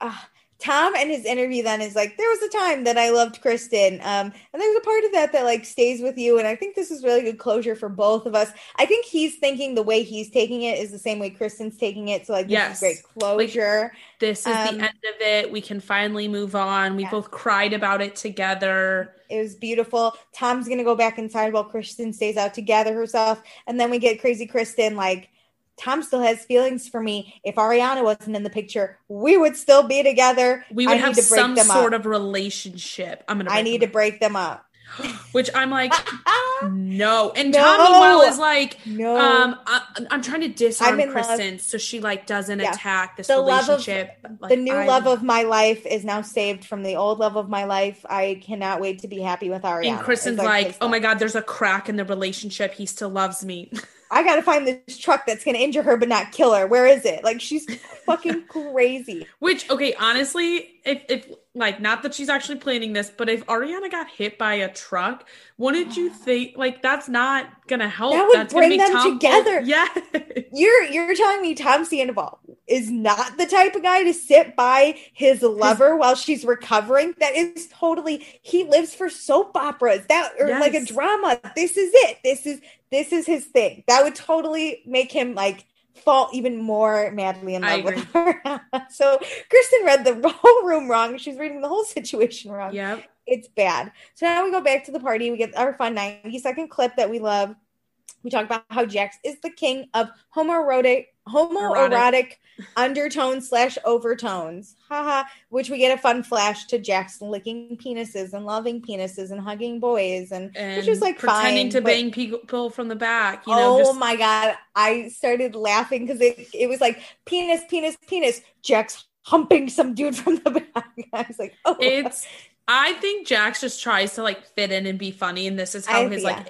Speaker 1: Tom and his interview then is like, there was a time that I loved Kristen. And there's a part of that like stays with you. And I think this is really good closure for both of us. I think he's thinking the way he's taking it is the same way Kristen's taking it. So like, this is great closure.
Speaker 2: Like, this is the end of it. We can finally move on. We both cried about it together.
Speaker 1: It was beautiful. Tom's going to go back inside while Kristen stays out to gather herself. And then we get crazy Kristen like, Tom still has feelings for me. If Ariana wasn't in the picture, we would still be together.
Speaker 2: We would have some sort of relationship.
Speaker 1: I need to break them up.
Speaker 2: Which I'm like, no. And Tom meanwhile is like, I'm trying to disarm Kristen so she like doesn't attack this relationship.
Speaker 1: The new love of my life is now saved from the old love of my life. I cannot wait to be happy with Ariana.
Speaker 2: And Kristen's like, oh my God, there's a crack in the relationship. He still loves me.
Speaker 1: I gotta find this truck that's gonna injure her but not kill her. Where is it? Like, she's fucking crazy.
Speaker 2: Which, okay, honestly, if like, not that she's actually planning this, but if Ariana got hit by a truck, wouldn't you think, like, that's not gonna help?
Speaker 1: That would
Speaker 2: that's
Speaker 1: bring them
Speaker 2: Tom
Speaker 1: together.
Speaker 2: Yeah.
Speaker 1: You're telling me Tom Sandoval is not the type of guy to sit by his lover while she's recovering? That is totally, he lives for soap operas like a drama. This is it. This is his thing. That would totally make him like fall even more madly in love with her. So Kristen read the whole room wrong. She's reading the whole situation wrong.
Speaker 2: Yep.
Speaker 1: It's bad. So now we go back to the party. We get our fun 90-second clip that we love. We talk about how Jax is the king of homoerotic undertones / overtones. Haha. Which we get a fun flash to Jax licking penises and loving penises and hugging boys and which is like
Speaker 2: pretending
Speaker 1: fine,
Speaker 2: to bang people from the back.
Speaker 1: My God. I started laughing because it was like penis, penis, penis. Jax humping some dude from the back. I was like, oh.
Speaker 2: I think Jax just tries to like fit in and be funny, and this is how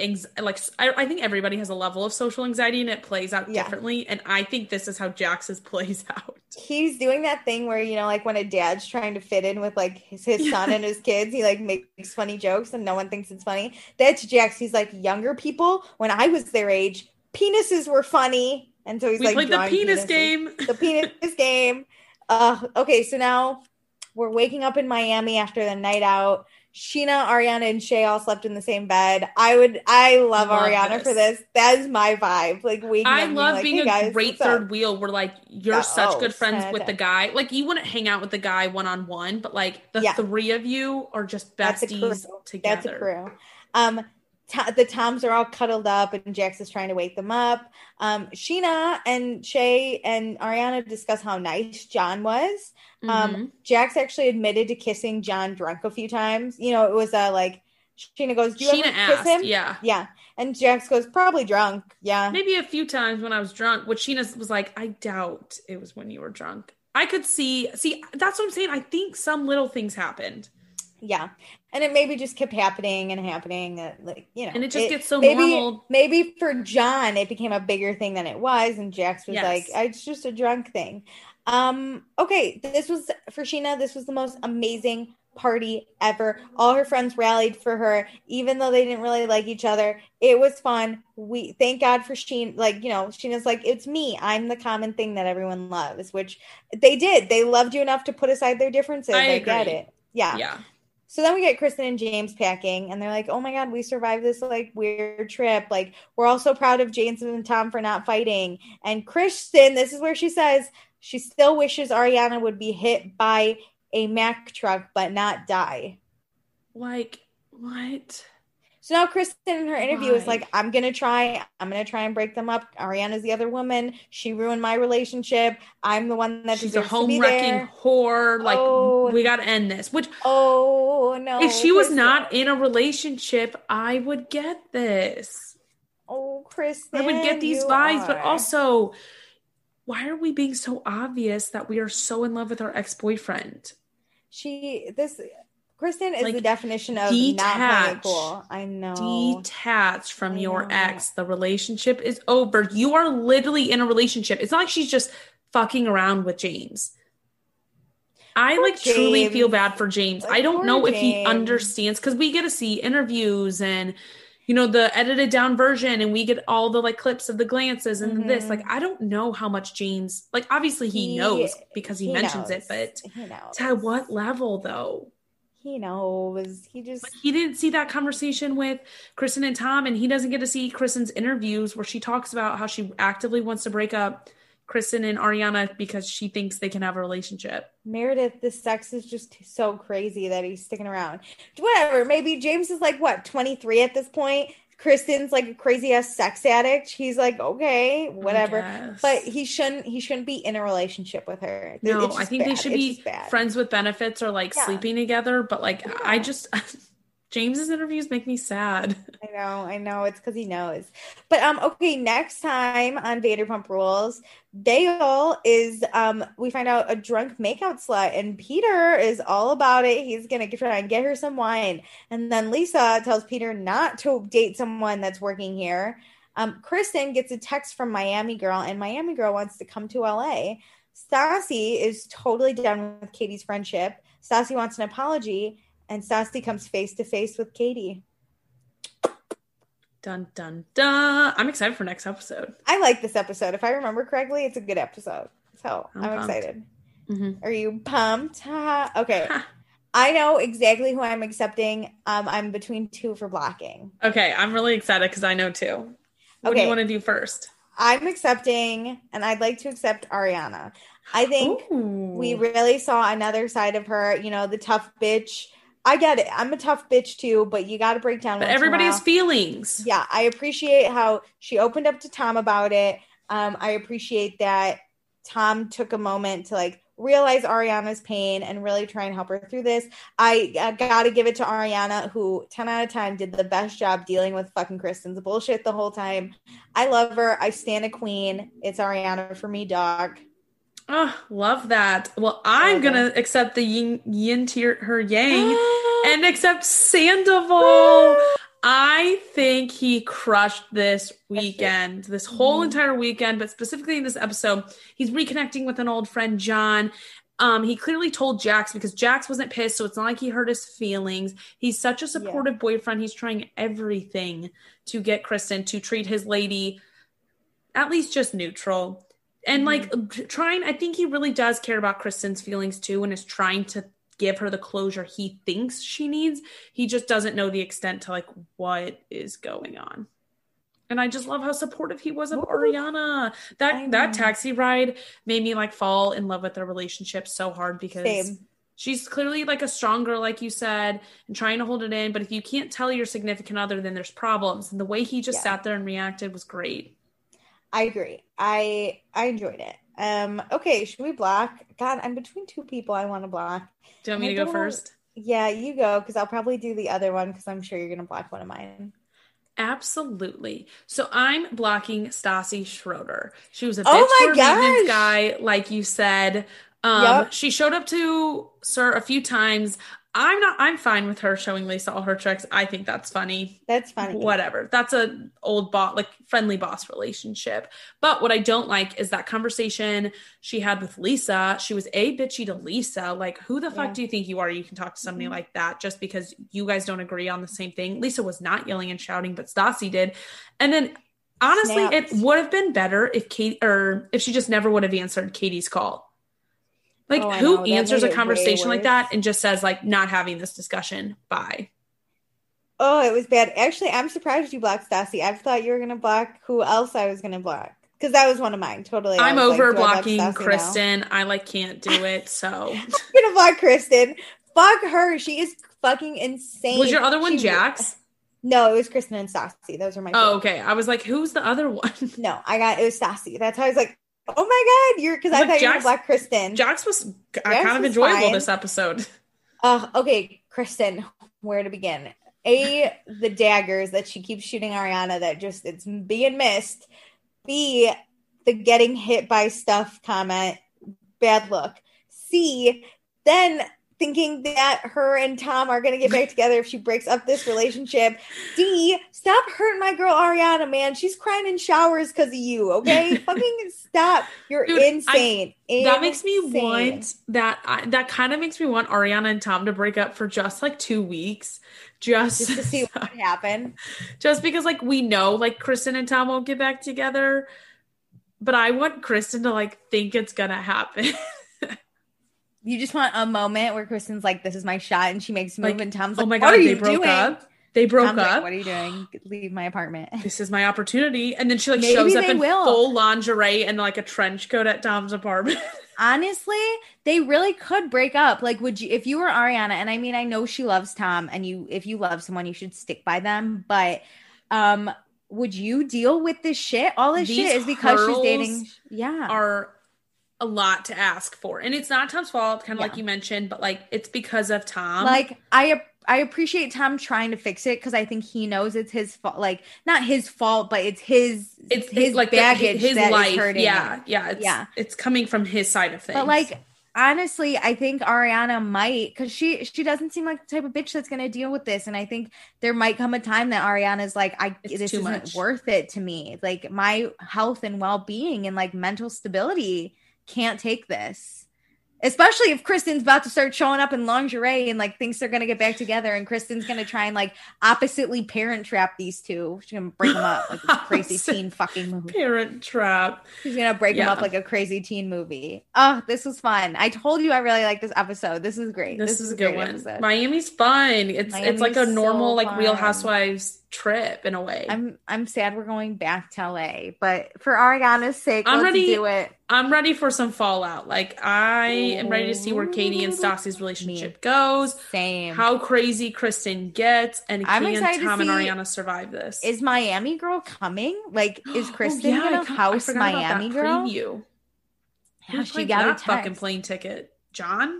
Speaker 2: I think everybody has a level of social anxiety, and it plays out differently. And I think this is how Jax's plays out.
Speaker 1: He's doing that thing where, you know, like when a dad's trying to fit in with like his son and his kids, he like makes funny jokes and no one thinks it's funny. That's Jax. He's like, younger people, when I was their age, penises were funny, and so we
Speaker 2: played the penis game.
Speaker 1: The penis game. Okay, so now we're waking up in Miami after the night out. Sheena, Ariana, and Shay all slept in the same bed. I love Ariana for this. That is my vibe. Like,
Speaker 2: I love being a great third wheel where like you're such good friends with the guy. Like, you wouldn't hang out with the guy one-on-one, but like the three of you are just besties together.
Speaker 1: That's a crew. The Toms are all cuddled up and Jax is trying to wake them up. Sheena and Shay and Ariana discuss how nice John was. Jax actually admitted to kissing John drunk a few times. You know, it was like Sheena goes, do you
Speaker 2: Sheena
Speaker 1: ever kiss
Speaker 2: asked,
Speaker 1: him?
Speaker 2: yeah.
Speaker 1: Yeah. And Jax goes, probably drunk. Yeah.
Speaker 2: Maybe a few times when I was drunk, which Sheena was like, I doubt it was when you were drunk. I could see, that's what I'm saying. I think some little things happened.
Speaker 1: Yeah. And it maybe just kept happening and happening. Like, you know.
Speaker 2: And it just gets so
Speaker 1: maybe,
Speaker 2: normal.
Speaker 1: Maybe for John, it became a bigger thing than it was. And Jax was like, it's just a drunk thing. Okay. This was, for Sheena, this was the most amazing party ever. All her friends rallied for her, even though they didn't really like each other. It was fun. We thank God for Sheena. Like, you know, Sheena's like, it's me. I'm the common thing that everyone loves, which they did. They loved you enough to put aside their differences. I get it. Yeah. So then we get Kristen and James packing, and they're like, oh my God, we survived this like weird trip. Like, we're all so proud of James and Tom for not fighting. And Kristen, this is where she says she still wishes Ariana would be hit by a Mack truck but not die.
Speaker 2: Like, what?
Speaker 1: So now Kristen in her interview is like, I'm gonna try and break them up. Ariana's the other woman. She ruined my relationship. I'm the one that
Speaker 2: she's a home wrecking whore. Like, we gotta end this. Which
Speaker 1: no,
Speaker 2: if she was not in a relationship, I would get this.
Speaker 1: Oh, Kristen,
Speaker 2: I would get these vibes, but also, why are we being so obvious that we are so in love with our ex-boyfriend?
Speaker 1: Kristen is like, the definition of not playing it cool. I know.
Speaker 2: Detach from your ex. The relationship is over. You are literally in a relationship. It's not like she's just fucking around with James. I truly feel bad for James. I don't know if he understands, because we get to see interviews and, you know, the edited down version, and we get all the like clips of the glances and this. Like, I don't know how much James, like, obviously he knows because he mentions it, but to what level though?
Speaker 1: He knows. He
Speaker 2: didn't see that conversation with Kristen and Tom, and he doesn't get to see Kristen's interviews where she talks about how she actively wants to break up Kristen and Ariana because she thinks they can have a relationship.
Speaker 1: Meredith, the sex is just so crazy that he's sticking around. Whatever. Maybe James is like, what, 23 at this point? Kristen's like a crazy ass sex addict. He's like, okay, whatever. But he shouldn't be in a relationship with her.
Speaker 2: No, I think they should be friends with benefits or like sleeping together. But like, I just James's interviews make me sad.
Speaker 1: I know. It's because he knows. But okay, next time on Vanderpump Rules, Dale is we find out a drunk makeout slut, and Peter is all about it. He's gonna try and get her some wine. And then Lisa tells Peter not to date someone that's working here. Kristen gets a text from Miami Girl, and Miami Girl wants to come to LA. Stassi is totally down with Katie's friendship. Stassi wants an apology. And Stassi comes face to face with Katie.
Speaker 2: Dun, dun, dun. I'm excited for next episode.
Speaker 1: I like this episode. If I remember correctly, it's a good episode. So I'm excited. Mm-hmm. Are you pumped? Okay. I know exactly who I'm accepting. I'm between two for blocking.
Speaker 2: Okay. I'm really excited because I know two. What do you want to do first?
Speaker 1: I'm accepting, and I'd like to accept Ariana. I think we really saw another side of her, you know, the tough bitch. I get it. I'm a tough bitch too, but you got to break down.
Speaker 2: But everybody has feelings.
Speaker 1: Yeah, I appreciate how she opened up to Tom about it. I appreciate that Tom took a moment to like realize Ariana's pain and really try and help her through this. I got to give it to Ariana, who 10 out of 10 did the best job dealing with fucking Kristen's bullshit the whole time. I love her. I stand a queen. It's Ariana for me, dog.
Speaker 2: Oh, love that. Well, I'm going to accept the yin to her yang and accept Sandoval. I think he crushed this weekend, this whole entire weekend, but specifically in this episode, he's reconnecting with an old friend, John. He clearly told Jax because Jax wasn't pissed, so it's not like he hurt his feelings. He's such a supportive boyfriend. He's trying everything to get Kristen to treat his lady at least just neutral. And like I think he really does care about Kristen's feelings too, and is trying to give her the closure he thinks she needs. He just doesn't know the extent to like what is going on. And I just love how supportive he was of Ariana. That taxi ride made me like fall in love with their relationship so hard because she's clearly like a strong girl, like you said, and trying to hold it in. But if you can't tell your significant other, then there's problems. And the way he just sat there and reacted was great.
Speaker 1: I agree. I enjoyed it. Okay, should we block? God, I'm between two people I want to block.
Speaker 2: Do you want me to go first?
Speaker 1: Yeah, you go, because I'll probably do the other one because I'm sure you're gonna block one of mine.
Speaker 2: Absolutely. So I'm blocking Stassi Schroeder. She was a bitch
Speaker 1: Oh
Speaker 2: to
Speaker 1: my
Speaker 2: her maintenance
Speaker 1: gosh.
Speaker 2: guy, like you said.
Speaker 1: Yep,
Speaker 2: She showed up to Sir a few times. I'm fine with her showing Lisa all her tricks. I think that's funny.
Speaker 1: that's funny.
Speaker 2: Whatever. That's a old boss, like friendly boss relationship. But what I don't like is that conversation she had with Lisa. She was a bitchy to Lisa. Like, who the fuck
Speaker 1: Yeah.
Speaker 2: do you think you are? You can talk to somebody like that just because you guys don't agree on the same thing. Lisa was not yelling and shouting, but Stassi did. And then honestly,
Speaker 1: Snapped.
Speaker 2: it would have been better if Kate or if she just never would have answered Katie's call. Like,
Speaker 1: Oh, I
Speaker 2: who
Speaker 1: know. That
Speaker 2: answers
Speaker 1: made
Speaker 2: a
Speaker 1: it way
Speaker 2: conversation like
Speaker 1: worse.
Speaker 2: that and just says, like, not having this discussion? Bye.
Speaker 1: Oh, it was bad. Actually, I'm surprised you blocked Stassi. I thought you were gonna block who else I was gonna block. Because that was one of mine. Totally. I
Speaker 2: I'm
Speaker 1: was like,
Speaker 2: over
Speaker 1: do I block
Speaker 2: blocking
Speaker 1: Stassi now?
Speaker 2: Kristen. I like can't do it. So
Speaker 1: I'm gonna block Kristen. Fuck her. She is fucking
Speaker 2: was
Speaker 1: insane.
Speaker 2: your other one Jax?
Speaker 1: No, it was Kristen and Stassi. Those are my two.
Speaker 2: Oh, okay. I was like, who's the other one?
Speaker 1: No, it was Stassi. That's how I was like, oh my God, because I thought you were gonna block Kristen.
Speaker 2: Jax was
Speaker 1: Jax
Speaker 2: kind of
Speaker 1: was
Speaker 2: enjoyable
Speaker 1: fine.
Speaker 2: this episode.
Speaker 1: Okay, Kristen, where to begin? The daggers that she keeps shooting Ariana that just it's being missed. B, the getting hit by stuff comment, bad look. C, then thinking that her and Tom are gonna get back together if she breaks up this relationship. D, stop hurting my girl Ariana, man. She's crying in showers because of you. Okay, fucking stop. You're
Speaker 2: Dude,
Speaker 1: insane.
Speaker 2: That makes me want that kind of makes me want Ariana and Tom to break up for just like 2 weeks. Just
Speaker 1: to see what would happen.
Speaker 2: Just because like we know like Kristen and Tom won't get back together. But I want Kristen to like think it's gonna happen.
Speaker 1: You just want a moment where Kristen's like, "This is my shot," and she makes a move, and Tom's like,
Speaker 2: "Oh my
Speaker 1: God,
Speaker 2: god, they broke up! They broke
Speaker 1: Tom's
Speaker 2: up!
Speaker 1: Like, what are you doing? Leave my apartment.
Speaker 2: This is my opportunity." And then she like
Speaker 1: Maybe
Speaker 2: shows up
Speaker 1: they
Speaker 2: in
Speaker 1: will.
Speaker 2: full lingerie and like a trench coat at Tom's apartment.
Speaker 1: Honestly, they really could break up. Like, would you, if you were Ariana? And I mean, I know she loves Tom, and if you love someone, you should stick by them. But, would you deal with this shit? All this
Speaker 2: These
Speaker 1: shit is because she's dating. Yeah,
Speaker 2: are a lot to ask for, and it's not Tom's fault, kind of like you mentioned, but like it's because of Tom.
Speaker 1: Like I appreciate Tom trying to fix it because I think he knows it's his fault. Like not his fault, but it's his
Speaker 2: like
Speaker 1: baggage,
Speaker 2: his
Speaker 1: that
Speaker 2: life.
Speaker 1: Is hurting him.
Speaker 2: It's coming from his side of things.
Speaker 1: But like honestly, I think Ariana might, because she doesn't seem like the type of bitch that's going to deal with this, and I think there might come a time that Ariana's like, this isn't worth it to me. Like my health and well-being and like mental stability can't take this. Especially if Kristen's about to start showing up in lingerie and like thinks they're going to get back together, and Kristen's going to try and like oppositely parent trap these two. She's going to break them up like a crazy teen fucking movie.
Speaker 2: Parent trap.
Speaker 1: She's going to break them up like a crazy teen movie. Oh, this was fun. I told you I really like this episode. This is great.
Speaker 2: This is a good one. Episode. Miami's fun. It's like a normal like Real Housewives trip in a way.
Speaker 1: I'm sad we're going back to LA, but for Ariana's sake, let's do it.
Speaker 2: I'm ready for some fallout. Like I am ready to see where Katie and Stassi's relationship goes.
Speaker 1: Same.
Speaker 2: How crazy Kristen gets, and can Tom and Ariana survive this?
Speaker 1: Is Miami Girl coming? Like, is Kristen gonna house Miami Girl?
Speaker 2: Preview.
Speaker 1: Yeah, she got a
Speaker 2: fucking plane ticket, John.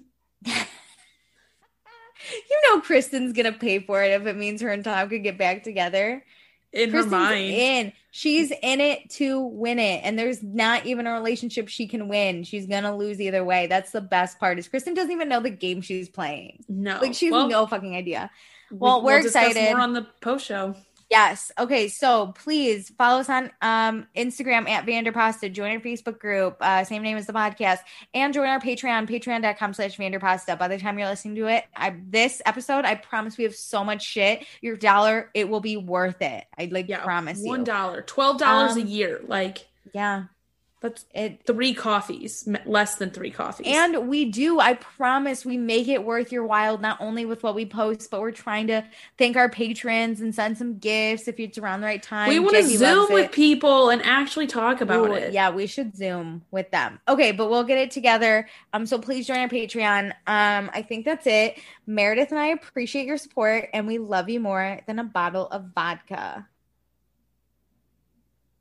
Speaker 1: You know Kristen's gonna pay for it if it means her and Tom could get back together.
Speaker 2: In Kristen's her mind.
Speaker 1: She's in it to win it. And there's not even a relationship she can win. She's gonna lose either way. That's the best part, is Kristen doesn't even know the game she's playing.
Speaker 2: No.
Speaker 1: Like she has no fucking idea. Well, we're excited.
Speaker 2: Discuss more on the post show.
Speaker 1: Yes. Okay. So please follow us on Instagram at Vanderpasta. Join our Facebook group, same name as the podcast, and join our Patreon, patreon.com/Vanderpasta. By the time you're listening to it, this episode, I promise we have so much shit. Your $1, it will be worth it. I promise you.
Speaker 2: $1, $12 a year. Like,
Speaker 1: yeah.
Speaker 2: That's 3 coffees, less than 3 coffees.
Speaker 1: And I promise we make it worth your while, not only with what we post, but we're trying to thank our patrons and send some gifts if it's around the right time.
Speaker 2: We want to Zoom with people and actually talk about it.
Speaker 1: Yeah, we should Zoom with them. Okay, but we'll get it together. So please join our Patreon. I think that's it. Meredith and I appreciate your support, and we love you more than a bottle of vodka.